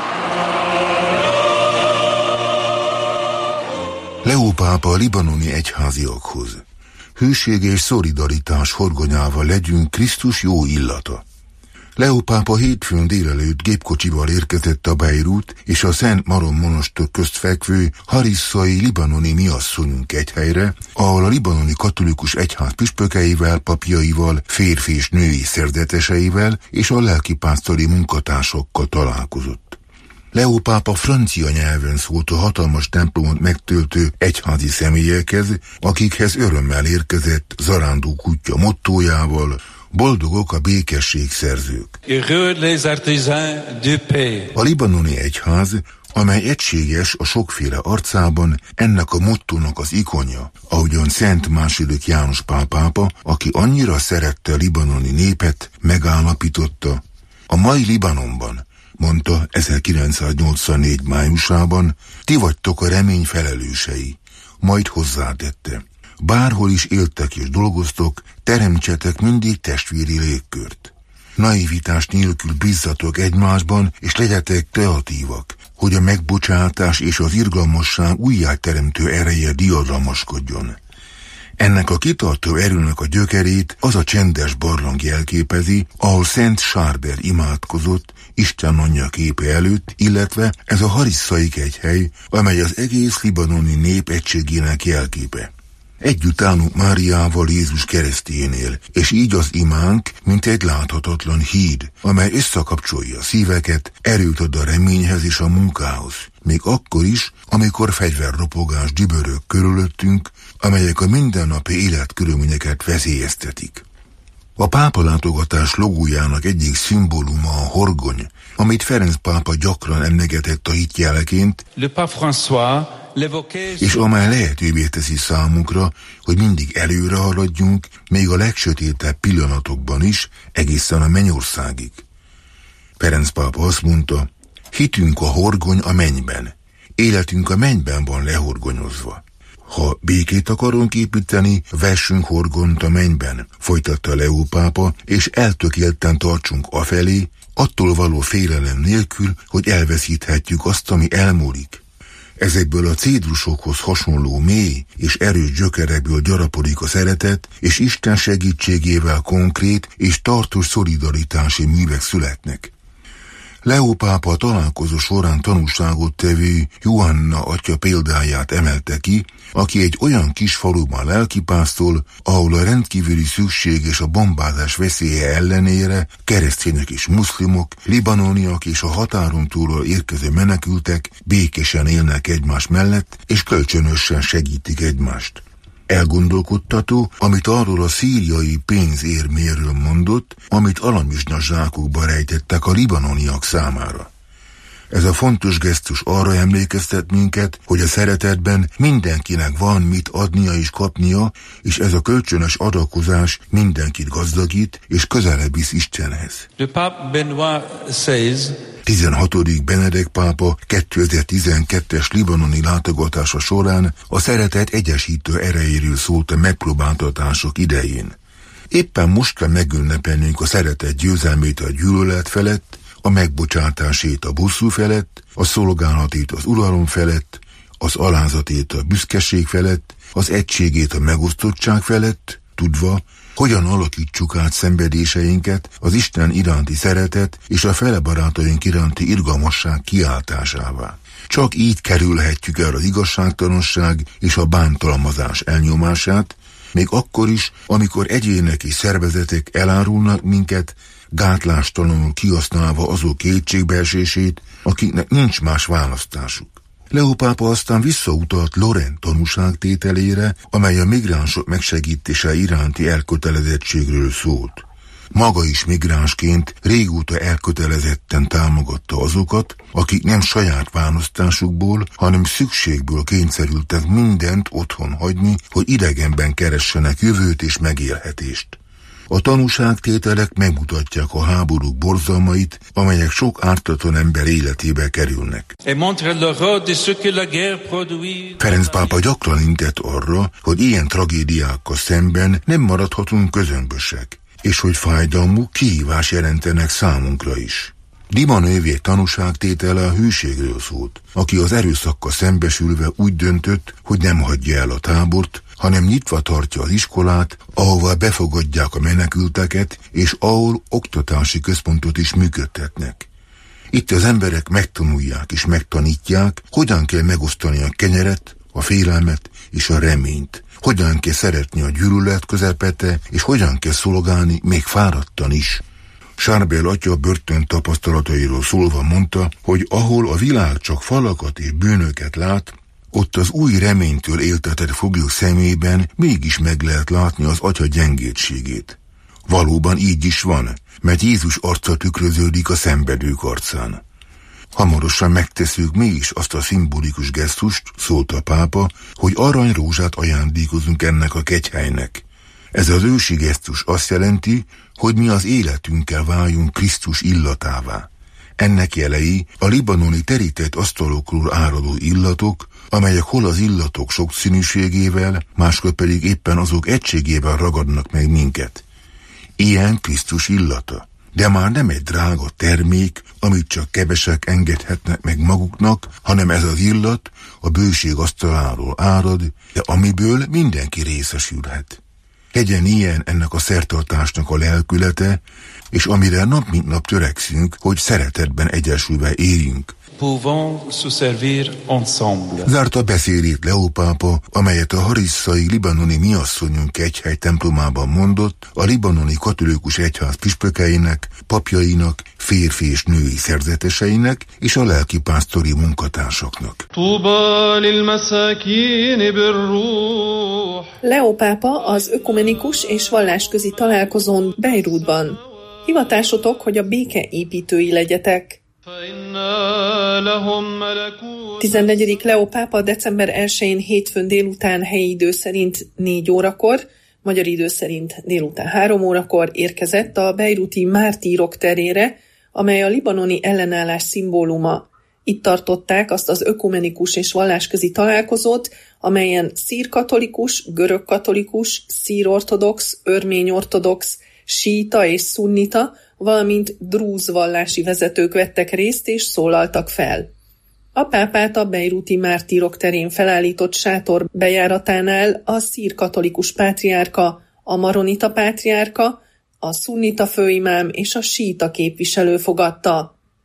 K: Leó pápa a libanoni egyháziakhoz. Hűség és szolidaritás horgonyával legyünk Krisztus jó illata. Leó pápa hétfőn délelőtt gépkocsival érkezett a Beirut és a Szent Maron monostor közt fekvő harisszai libanoni miasszonyunk egyhelyre, ahol a libanoni katolikus egyház püspökeivel, papjaival, férfi és női szerzeteseivel és a lelkipásztori munkatársakkal találkozott. Leó pápa francia nyelven szólt a hatalmas templomot megtöltő egyházi személyekhez, akikhez örömmel érkezett zarándó kutya mottójával: boldogok a békesség szerzők. A libanoni egyház, amely egységes a sokféle arcában, ennek a mottónak az ikonja, ahogyan Szent második János Pál pápa, aki annyira szerette a libanoni népet, megállapította: a mai Libanonban, mondta ezerkilencszáznyolcvannégy májusában, ti vagytok a remény felelősei. Majd hozzátette: bárhol is éltek és dolgoztok, teremtsetek mindig testvéri légkört. Naivitás nélkül bízzatok egymásban, és legyetek kreatívak, hogy a megbocsátás és az irgalmasság újjáteremtő ereje diadalmaskodjon. Ennek a kitartó erőnek a gyökerét az a csendes barlang jelképezi, ahol Szent Sárbel imádkozott Isten anyja képe előtt, illetve ez a harisszai egyhely, amely az egész libanoni nép egységének jelképe. Együtt állunk Máriával Jézus keresztjénél, és így az imánk, mint egy láthatatlan híd, amely összekapcsolja a szíveket, erőt ad a reményhez és a munkához, még akkor is, amikor fegyverropogás dübörög körülöttünk, amelyek a mindennapi életkörülményeket veszélyeztetik. A pápa látogatás logójának egyik szimbóluma a horgony, amit Ferenc pápa gyakran emlegetett a hitjeleként, és amely lehetővé teszi számunkra, hogy mindig előre haladjunk, még a legsötétebb pillanatokban is, egészen a mennyországig. Ferenc pápa azt mondta: hitünk a horgony a mennyben, életünk a mennyben van lehorgonyozva. Ha békét akarunk építeni, vessünk horgont a mennyben, folytatta Leó pápa, és eltökélten tartsunk afelé, attól való félelem nélkül, hogy elveszíthetjük azt, ami elmúlik. Ezekből a cédrusokhoz hasonló mély és erős gyökerekből gyarapodik a szeretet, és Isten segítségével konkrét és tartós szolidaritási művek születnek. Leó pápa találkozó során tanúságot tevő Johanna atya példáját emelte ki, aki egy olyan kis faluban lelkipásztor, ahol a rendkívüli szükség és a bombázás veszélye ellenére keresztények és muszlimok, libanoniak és a határon túlról érkező menekültek békésen élnek egymás mellett, és kölcsönösen segítik egymást. Elgondolkodtató, amit arról a szíriai pénzérméről mondott, amit alamizsna zsákokba rejtettek a libanoniak számára. Ez a fontos gesztus arra emlékeztet minket, hogy a szeretetben mindenkinek van mit adnia és kapnia, és ez a kölcsönös adakozás mindenkit gazdagít és közelebb visz Istenhez.
L: Le pape Benoît századiku
K: tizenhatodik Benedek pápa kétezer-tizenkettes libanoni látogatása során a szeretet egyesítő erejéről szólt a megpróbáltatások idején. Éppen most kell megünnepelnünk a szeretet győzelmét a gyűlölet felett, a megbocsátásét a bosszú felett, a szolgálatét az uralom felett, az alázatét a büszkeség felett, az egységét a megosztottság felett, tudva, hogyan alakítsuk át szenvedéseinket az Isten iránti szeretet és a fele barátaink iránti irgalmasság kiáltásává. Csak így kerülhetjük el az igazságtalanság és a bántalmazás elnyomását, még akkor is, amikor egyének és szervezetek elárulnak minket, gátlástalanul kihasználva azok kétségbeesését, akiknek nincs más választásuk. Leó pápa aztán visszautalt Laurent tanúságtételére, amely a migránsok megsegítése iránti elkötelezettségről szólt. Maga is migránsként régóta elkötelezetten támogatta azokat, akik nem saját választásukból, hanem szükségből kényszerültek mindent otthon hagyni, hogy idegenben keressenek jövőt és megélhetést. A tanúságtételek megmutatják a háborúk borzalmait, amelyek sok ártatlan ember életébe kerülnek. Ferenc pápa gyakran intett arra, hogy ilyen tragédiákkal szemben nem maradhatunk közömbösek, és hogy fájdalmuk kihívás jelentenek számunkra is. Dima nővé tanúságtétele a hűségről szólt, aki az erőszakkal szembesülve úgy döntött, hogy nem hagyja el a tábort, hanem nyitva tartja az iskolát, ahová befogadják a menekülteket, és ahol oktatási központot is működtetnek. Itt az emberek megtanulják és megtanítják, hogyan kell megosztani a kenyeret, a félelmet és a reményt, hogyan kell szeretni a gyűlölet közepete, és hogyan kell szolgálni még fáradtan is. Sárbel atya börtön tapasztalatairól szólva mondta, hogy ahol a világ csak falakat és bűnöket lát, ott az új reménytől éltetett foglyok szemében mégis meg lehet látni az atya gyengétségét. Valóban így is van, mert Jézus arca tükröződik a szenvedők arcán. Hamarosan megtesszük mi is azt a szimbolikus gesztust, szólt a pápa, hogy aranyrózsát ajándékozunk ennek a kegyhelynek. Ez az ősi gesztus azt jelenti, hogy mi az életünkkel váljunk Krisztus illatává. Ennek jelei a libanoni terített asztalokról áradó illatok, amelyek hol az illatok sokszínűségével, máskor pedig éppen azok egységével ragadnak meg minket. Ilyen Krisztus illata, de már nem egy drága termék, amit csak kevesek engedhetnek meg maguknak, hanem ez az illat a bőség asztaláról árad, de amiből mindenki részesülhet. Legyen ilyen ennek a szertartásnak a lelkülete, és amire nap mint nap törekszünk, hogy szeretetben egyesülve éljünk. Zárta beszédét Leó pápa, amelyet a harisszai libanoni miasszonyunk kegyhely templomában mondott, a libanoni katolikus egyház püspökeinek, papjainak, férfi és női szerzeteseinek és a lelkipásztori munkatársaknak.
M: Leó pápa az ökumenikus és vallásközi találkozón Beirutban. Hivatásotok, hogy a békeépítői legyetek. tizennegyedik Leó pápa december elsején hétfőn délután helyi idő szerint négy órakor, magyar idő szerint délután három órakor érkezett a beiruti mártírok terére, amely a libanoni ellenállás szimbóluma. Itt tartották azt az ökumenikus és vallásközi találkozót, amelyen szír-katolikus, görög-katolikus, szír-ortodox, örmény-ortodox, síita és szunnita, valamint drúz vallási vezetők vettek részt és szólaltak fel. A pápát a beiruti mártírok terén felállított sátor bejáratánál a szír-katolikus pátriárka, a maronita pátriárka, a szunnita főimám és a síita képviselő fogadta.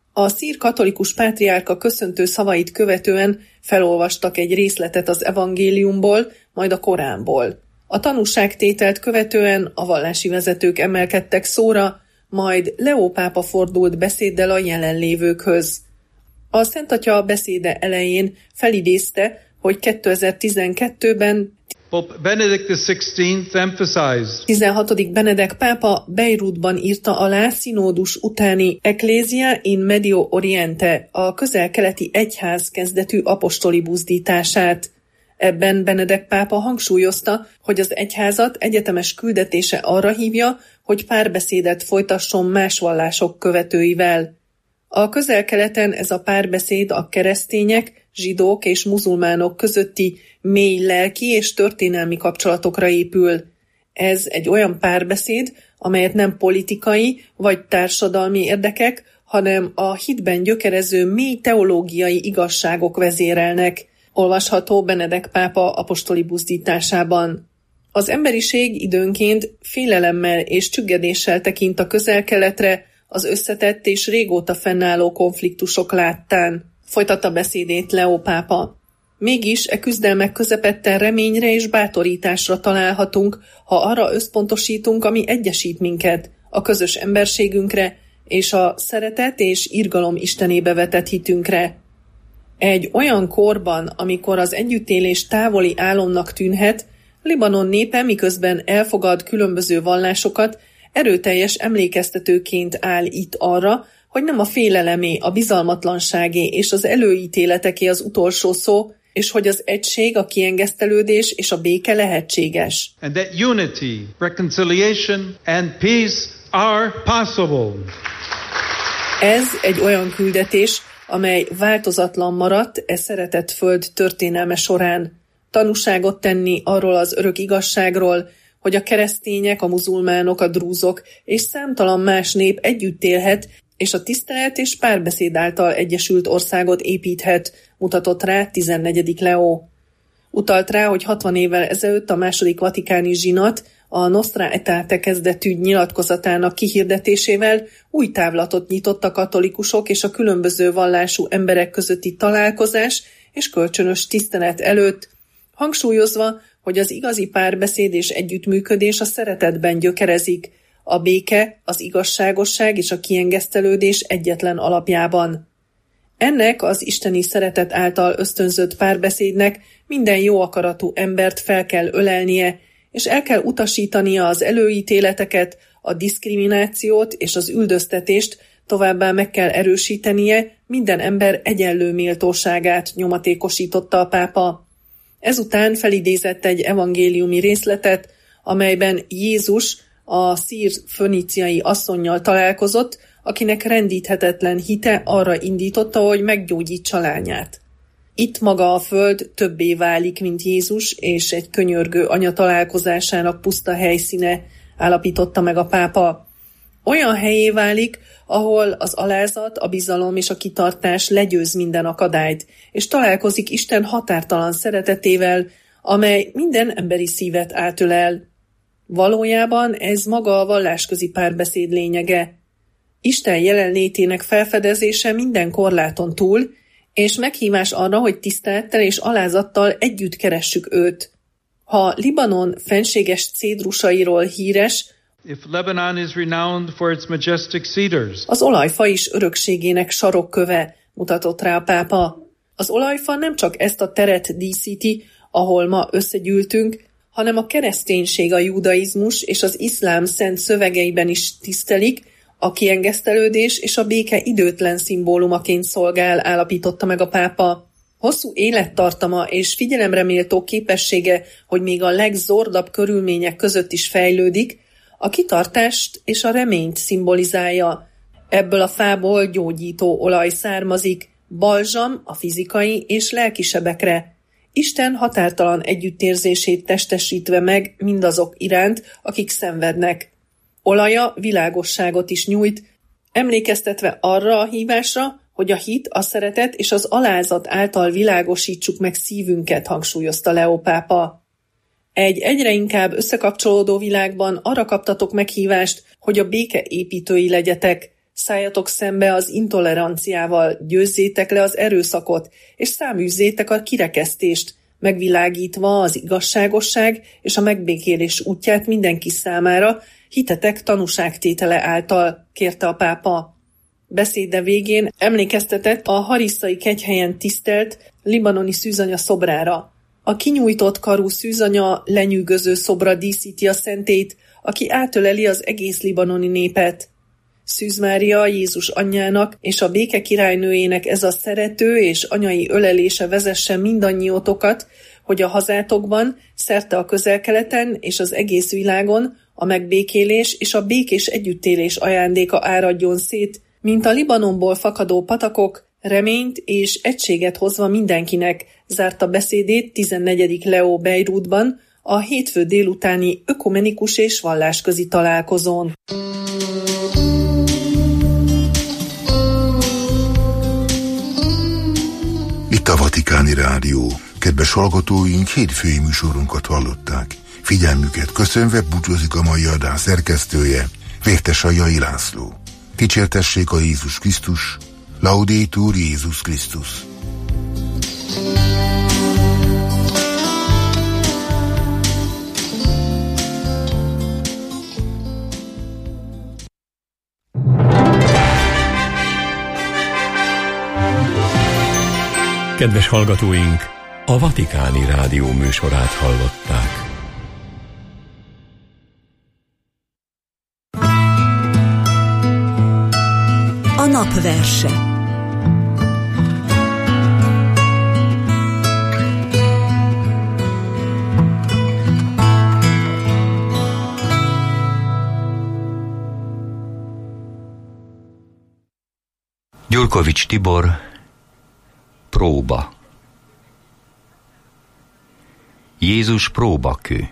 M: A szír katolikus pátriárka köszöntő szavait követően felolvastak egy részletet az evangéliumból, majd a Koránból. A tanúságtételt követően a vallási vezetők emelkedtek szóra, majd Leó pápa fordult beszéddel a jelenlévőkhöz. A Szent Atya beszéde elején felidézte, hogy kétezer-tizenkettőben
L: Pope Benedict the sixteenth emphasized
M: tizenhatodik Benedek pápa Beirutban írta alá színódus utáni Ecclesia in Medio Oriente, a közel-keleti egyház kezdetű apostoli buzdítását. Ebben Benedek pápa hangsúlyozta, hogy az egyházat egyetemes küldetése arra hívja, hogy párbeszédet folytasson más vallások követőivel. A közel-keleten ez a párbeszéd a keresztények, zsidók és muzulmánok közötti mély lelki és történelmi kapcsolatokra épül. Ez egy olyan párbeszéd, amelyet nem politikai vagy társadalmi érdekek, hanem a hitben gyökerező mély teológiai igazságok vezérelnek, olvasható Benedek pápa apostoli buzdításában. Az emberiség időnként félelemmel és csüggedéssel tekint a közel-keletre, az összetett és régóta fennálló konfliktusok láttán. Folytatta beszédét Leó pápa. Mégis e küzdelmek közepette reményre és bátorításra találhatunk, ha arra összpontosítunk, ami egyesít minket, a közös emberségünkre és a szeretet és irgalom Istenébe vetett hitünkre. Egy olyan korban, amikor az együttélés távoli álomnak tűnhet, Libanon népe miközben elfogad különböző vallásokat, erőteljes emlékeztetőként áll itt arra, hogy nem a félelemé, a bizalmatlanságé és az előítéleteké az utolsó szó, és hogy az egység, a kiengesztelődés és a béke lehetséges.
L: And that unity, reconciliation and peace are possible.
M: Ez egy olyan küldetés, amely változatlan maradt e szeretett föld történelme során. Tanúságot tenni arról az örök igazságról, hogy a keresztények, a muzulmánok, a drúzok és számtalan más nép együtt élhet, és a tisztelet és párbeszéd által egyesült országot építhet, mutatott rá tizennegyedik Leó. Utalt rá, hogy hatvan évvel ezelőtt a második vatikáni zsinat a Nostra Aetate kezdetű nyilatkozatának kihirdetésével új távlatot nyitott a katolikusok és a különböző vallású emberek közötti találkozás és kölcsönös tisztelet előtt, hangsúlyozva, hogy az igazi párbeszéd és együttműködés a szeretetben gyökerezik, a béke, az igazságosság és a kiengesztelődés egyetlen alapjában. Ennek az isteni szeretet által ösztönzött párbeszédnek minden jó akaratú embert fel kell ölelnie, és el kell utasítania az előítéleteket, a diszkriminációt és az üldöztetést, továbbá meg kell erősítenie minden ember egyenlő méltóságát, nyomatékosította a pápa. Ezután felidézett egy evangéliumi részletet, amelyben Jézus a szír föníciai asszonnyal találkozott, akinek rendíthetetlen hite arra indította, hogy meggyógyítsa lányát. Itt maga a föld többé válik, mint Jézus és egy könyörgő anya találkozásának puszta helyszíne, állapította meg a pápa. Olyan helyé válik, ahol az alázat, a bizalom és a kitartás legyőz minden akadályt, és találkozik Isten határtalan szeretetével, amely minden emberi szívet átölel. Valójában ez maga a vallásközi párbeszéd lényege. Isten jelenlétének felfedezése minden korláton túl, és meghívás arra, hogy tisztelettel és alázattal együtt keressük őt. Ha Libanon fenséges cédrusairól híres,
L: If Lebanon is renowned for its majestic cedars,
M: az olajfa is örökségének sarokköve, mutatott rá a pápa. Az olajfa nem csak ezt a teret díszíti, ahol ma összegyűltünk, hanem a kereszténység, a judaizmus és az iszlám szent szövegeiben is tisztelik, a kiengesztelődés és a béke időtlen szimbólumaként szolgál, állapította meg a pápa. Hosszú élettartama és figyelemre méltó képessége, hogy még a legzordabb körülmények között is fejlődik, a kitartást és a reményt szimbolizálja. Ebből a fából gyógyító olaj származik, balzsam a fizikai és lelki sebekre. Isten határtalan együttérzését testesítve meg mindazok iránt, akik szenvednek. Olaja világosságot is nyújt, emlékeztetve arra a hívásra, hogy a hit, a szeretet és az alázat által világosítsuk meg szívünket, hangsúlyozta Leó pápa. Egy egyre inkább összekapcsolódó világban arra kaptatok meghívást, hogy a béke építői legyetek, Szálljatok szembe az intoleranciával, győzzétek le az erőszakot, és száműzzétek a kirekesztést, megvilágítva az igazságosság és a megbékélés útját mindenki számára, hitetek tanúságtétele által, kérte a pápa. Beszéde végén emlékeztetett a harisszai kegyhelyen tisztelt libanoni szűzanya szobrára. A kinyújtott karú szűzanya lenyűgöző szobra díszíti a szentét, aki átöleli az egész libanoni népet. Szűz Mária, Jézus anyjának és a béke királynőjének ez a szerető és anyai ölelése vezessen mindannyiótokat, hogy a hazátokban, szerte a Közel-Keleten és az egész világon a megbékélés és a békés együttélés ajándéka áradjon szét, mint a Libanonból fakadó patakok, reményt és egységet hozva mindenkinek, zárta beszédét tizennegyedik Leo Beirutban, a hétfő délutáni ökumenikus és vallásközi találkozón.
K: Itt a Vatikáni Rádió. Kedves hallgatóink, hétfői műsorunkat hallották. Figyelmüket köszönve búcsúzik a mai adás szerkesztője, Vértesajai László. Dicsértessék a Jézus Krisztus, Laudetur Jézus Krisztus.
A: Kedves hallgatóink, a Vatikáni Rádió műsorát hallották.
E: A napverse.
N: Gyurkovics Tibor, próba. Jézus próbakő.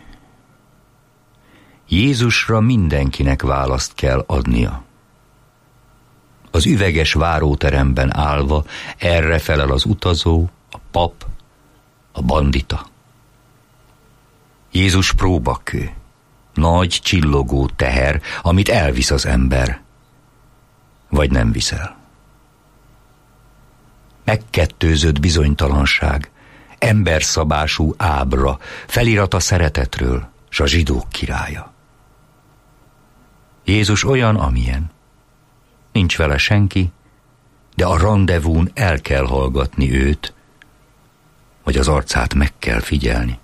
N: Jézusra mindenkinek választ kell adnia. Az üveges váróteremben állva erre felel az utazó, a pap, a bandita. Jézus próbakő, nagy csillogó teher, amit elvisz az ember, vagy nem viszel. Megkettőzött bizonytalanság, emberszabású ábra, felirat a szeretetről, s a zsidók királya. Jézus olyan, amilyen. Nincs vele senki, de a randevún el kell hallgatni őt, vagy az arcát meg kell figyelni.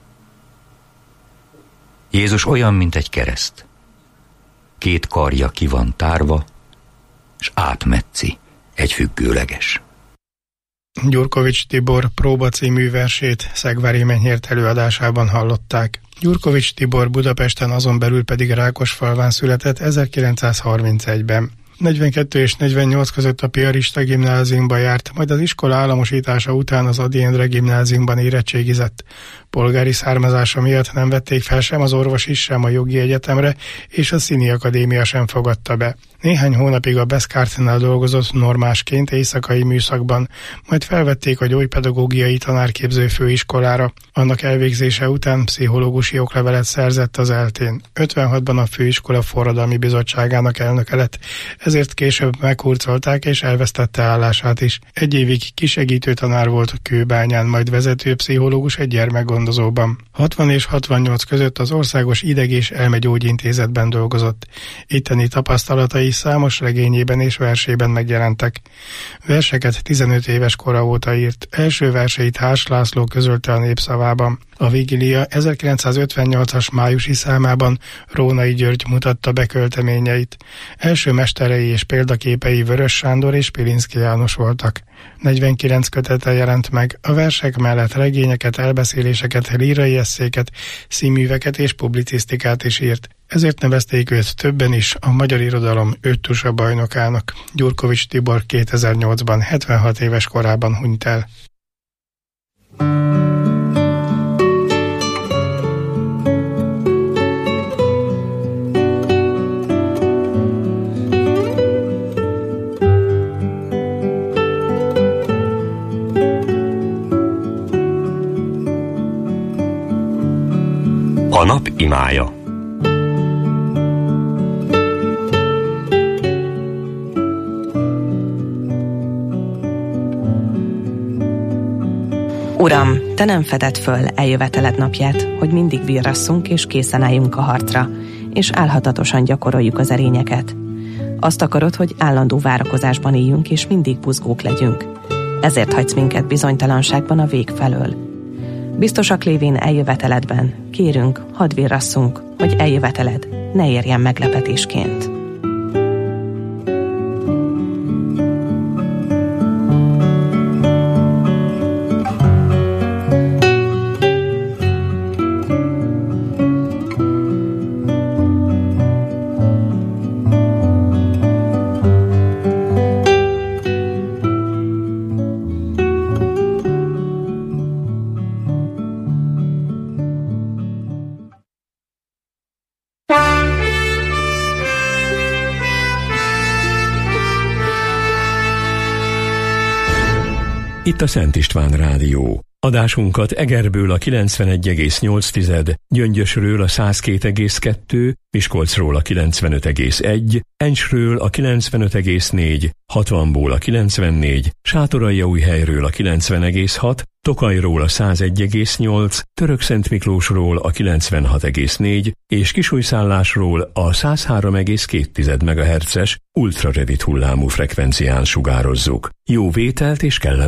N: Jézus olyan, mint egy kereszt. Két karja ki van tárva, s átmetszi egy függőleges.
O: Gyurkovics Tibor próba című versét Szegvári Menyhért előadásában hallották. Gyurkovics Tibor Budapesten, azon belül pedig Rákosfalván született ezerkilencszázharmincegyben. negyvenkettő és negyvennyolc között a piarista gimnáziumba járt, majd az iskola államosítása után az Ady Endre gimnáziumban érettségizett. Polgári származása miatt nem vették fel sem az orvosi, sem a jogi egyetemre, és a Színi Akadémia sem fogadta be. Néhány hónapig a Beszkártnál dolgozott normásként éjszakai műszakban, majd felvették a gyógypedagógiai tanárképző főiskolára. Annak elvégzése után pszichológusi oklevelet szerzett az eltén. ötvenhatban a főiskola forradalmi bizottságának elnöke lett, ezért később meghurcolták és elvesztette állását is. Egy évig kisegítő tanár volt Kőbányán, majd vezető pszichológus egy gyermekgondozóban. hatvan és hatvannyolc között az Országos Ideg- és Elmegyógyintézetben dolgozott. Itteni tapasztalatai számos regényében és versében megjelentek. Verseket tizenöt éves kora óta írt. Első verseit Hárs László közölte a Népszavában. A Vigília ezerkilencszázötvennyolcas májusi számában Rónai György mutatta be költeményeit. Első mesterei és példaképei Vörös Sándor és Pilinszky János voltak. negyvenkilenc kötete jelent meg, a versek mellett regényeket, elbeszéléseket, lírai esszéket, színműveket és publicisztikát is írt. Ezért nevezték őt többen is a magyar irodalom öttusa bajnokának. Gyurkovics Tibor kétezer-nyolcban hetvenhat éves korában hunyt el.
C: A nap imája.
H: Uram, te nem feded föl eljöveteled napját, hogy mindig virrasszunk és készen álljunk a harcra, és álhatatosan gyakoroljuk az erényeket. Azt akarod, hogy állandó várakozásban éljünk, és mindig buzgók legyünk. Ezért hagysz minket bizonytalanságban a vég felől. Biztosak lévén eljöveteledben, kérünk, hadd virrasszunk, hogy eljöveteled ne érjen meglepetésként.
A: Itt a Szent István Rádió. Adásunkat Egerből a kilencvenegy egész nyolc, Gyöngyösről a száz két egész kettő, Miskolcról a kilencvenöt egész egy, Encsről a kilencvenöt egész négy, hatvanból a kilencvennégy, Sátoraljaújhelyről a kilencven egész hat, Tokajról a száz egy egész nyolc, Törökszentmiklósról a kilencvenhat egész négy és Kisújszállásról a száz három egész két megahertzes ultrarövid hullámú frekvencián sugározzuk. Jó vételt és kellemes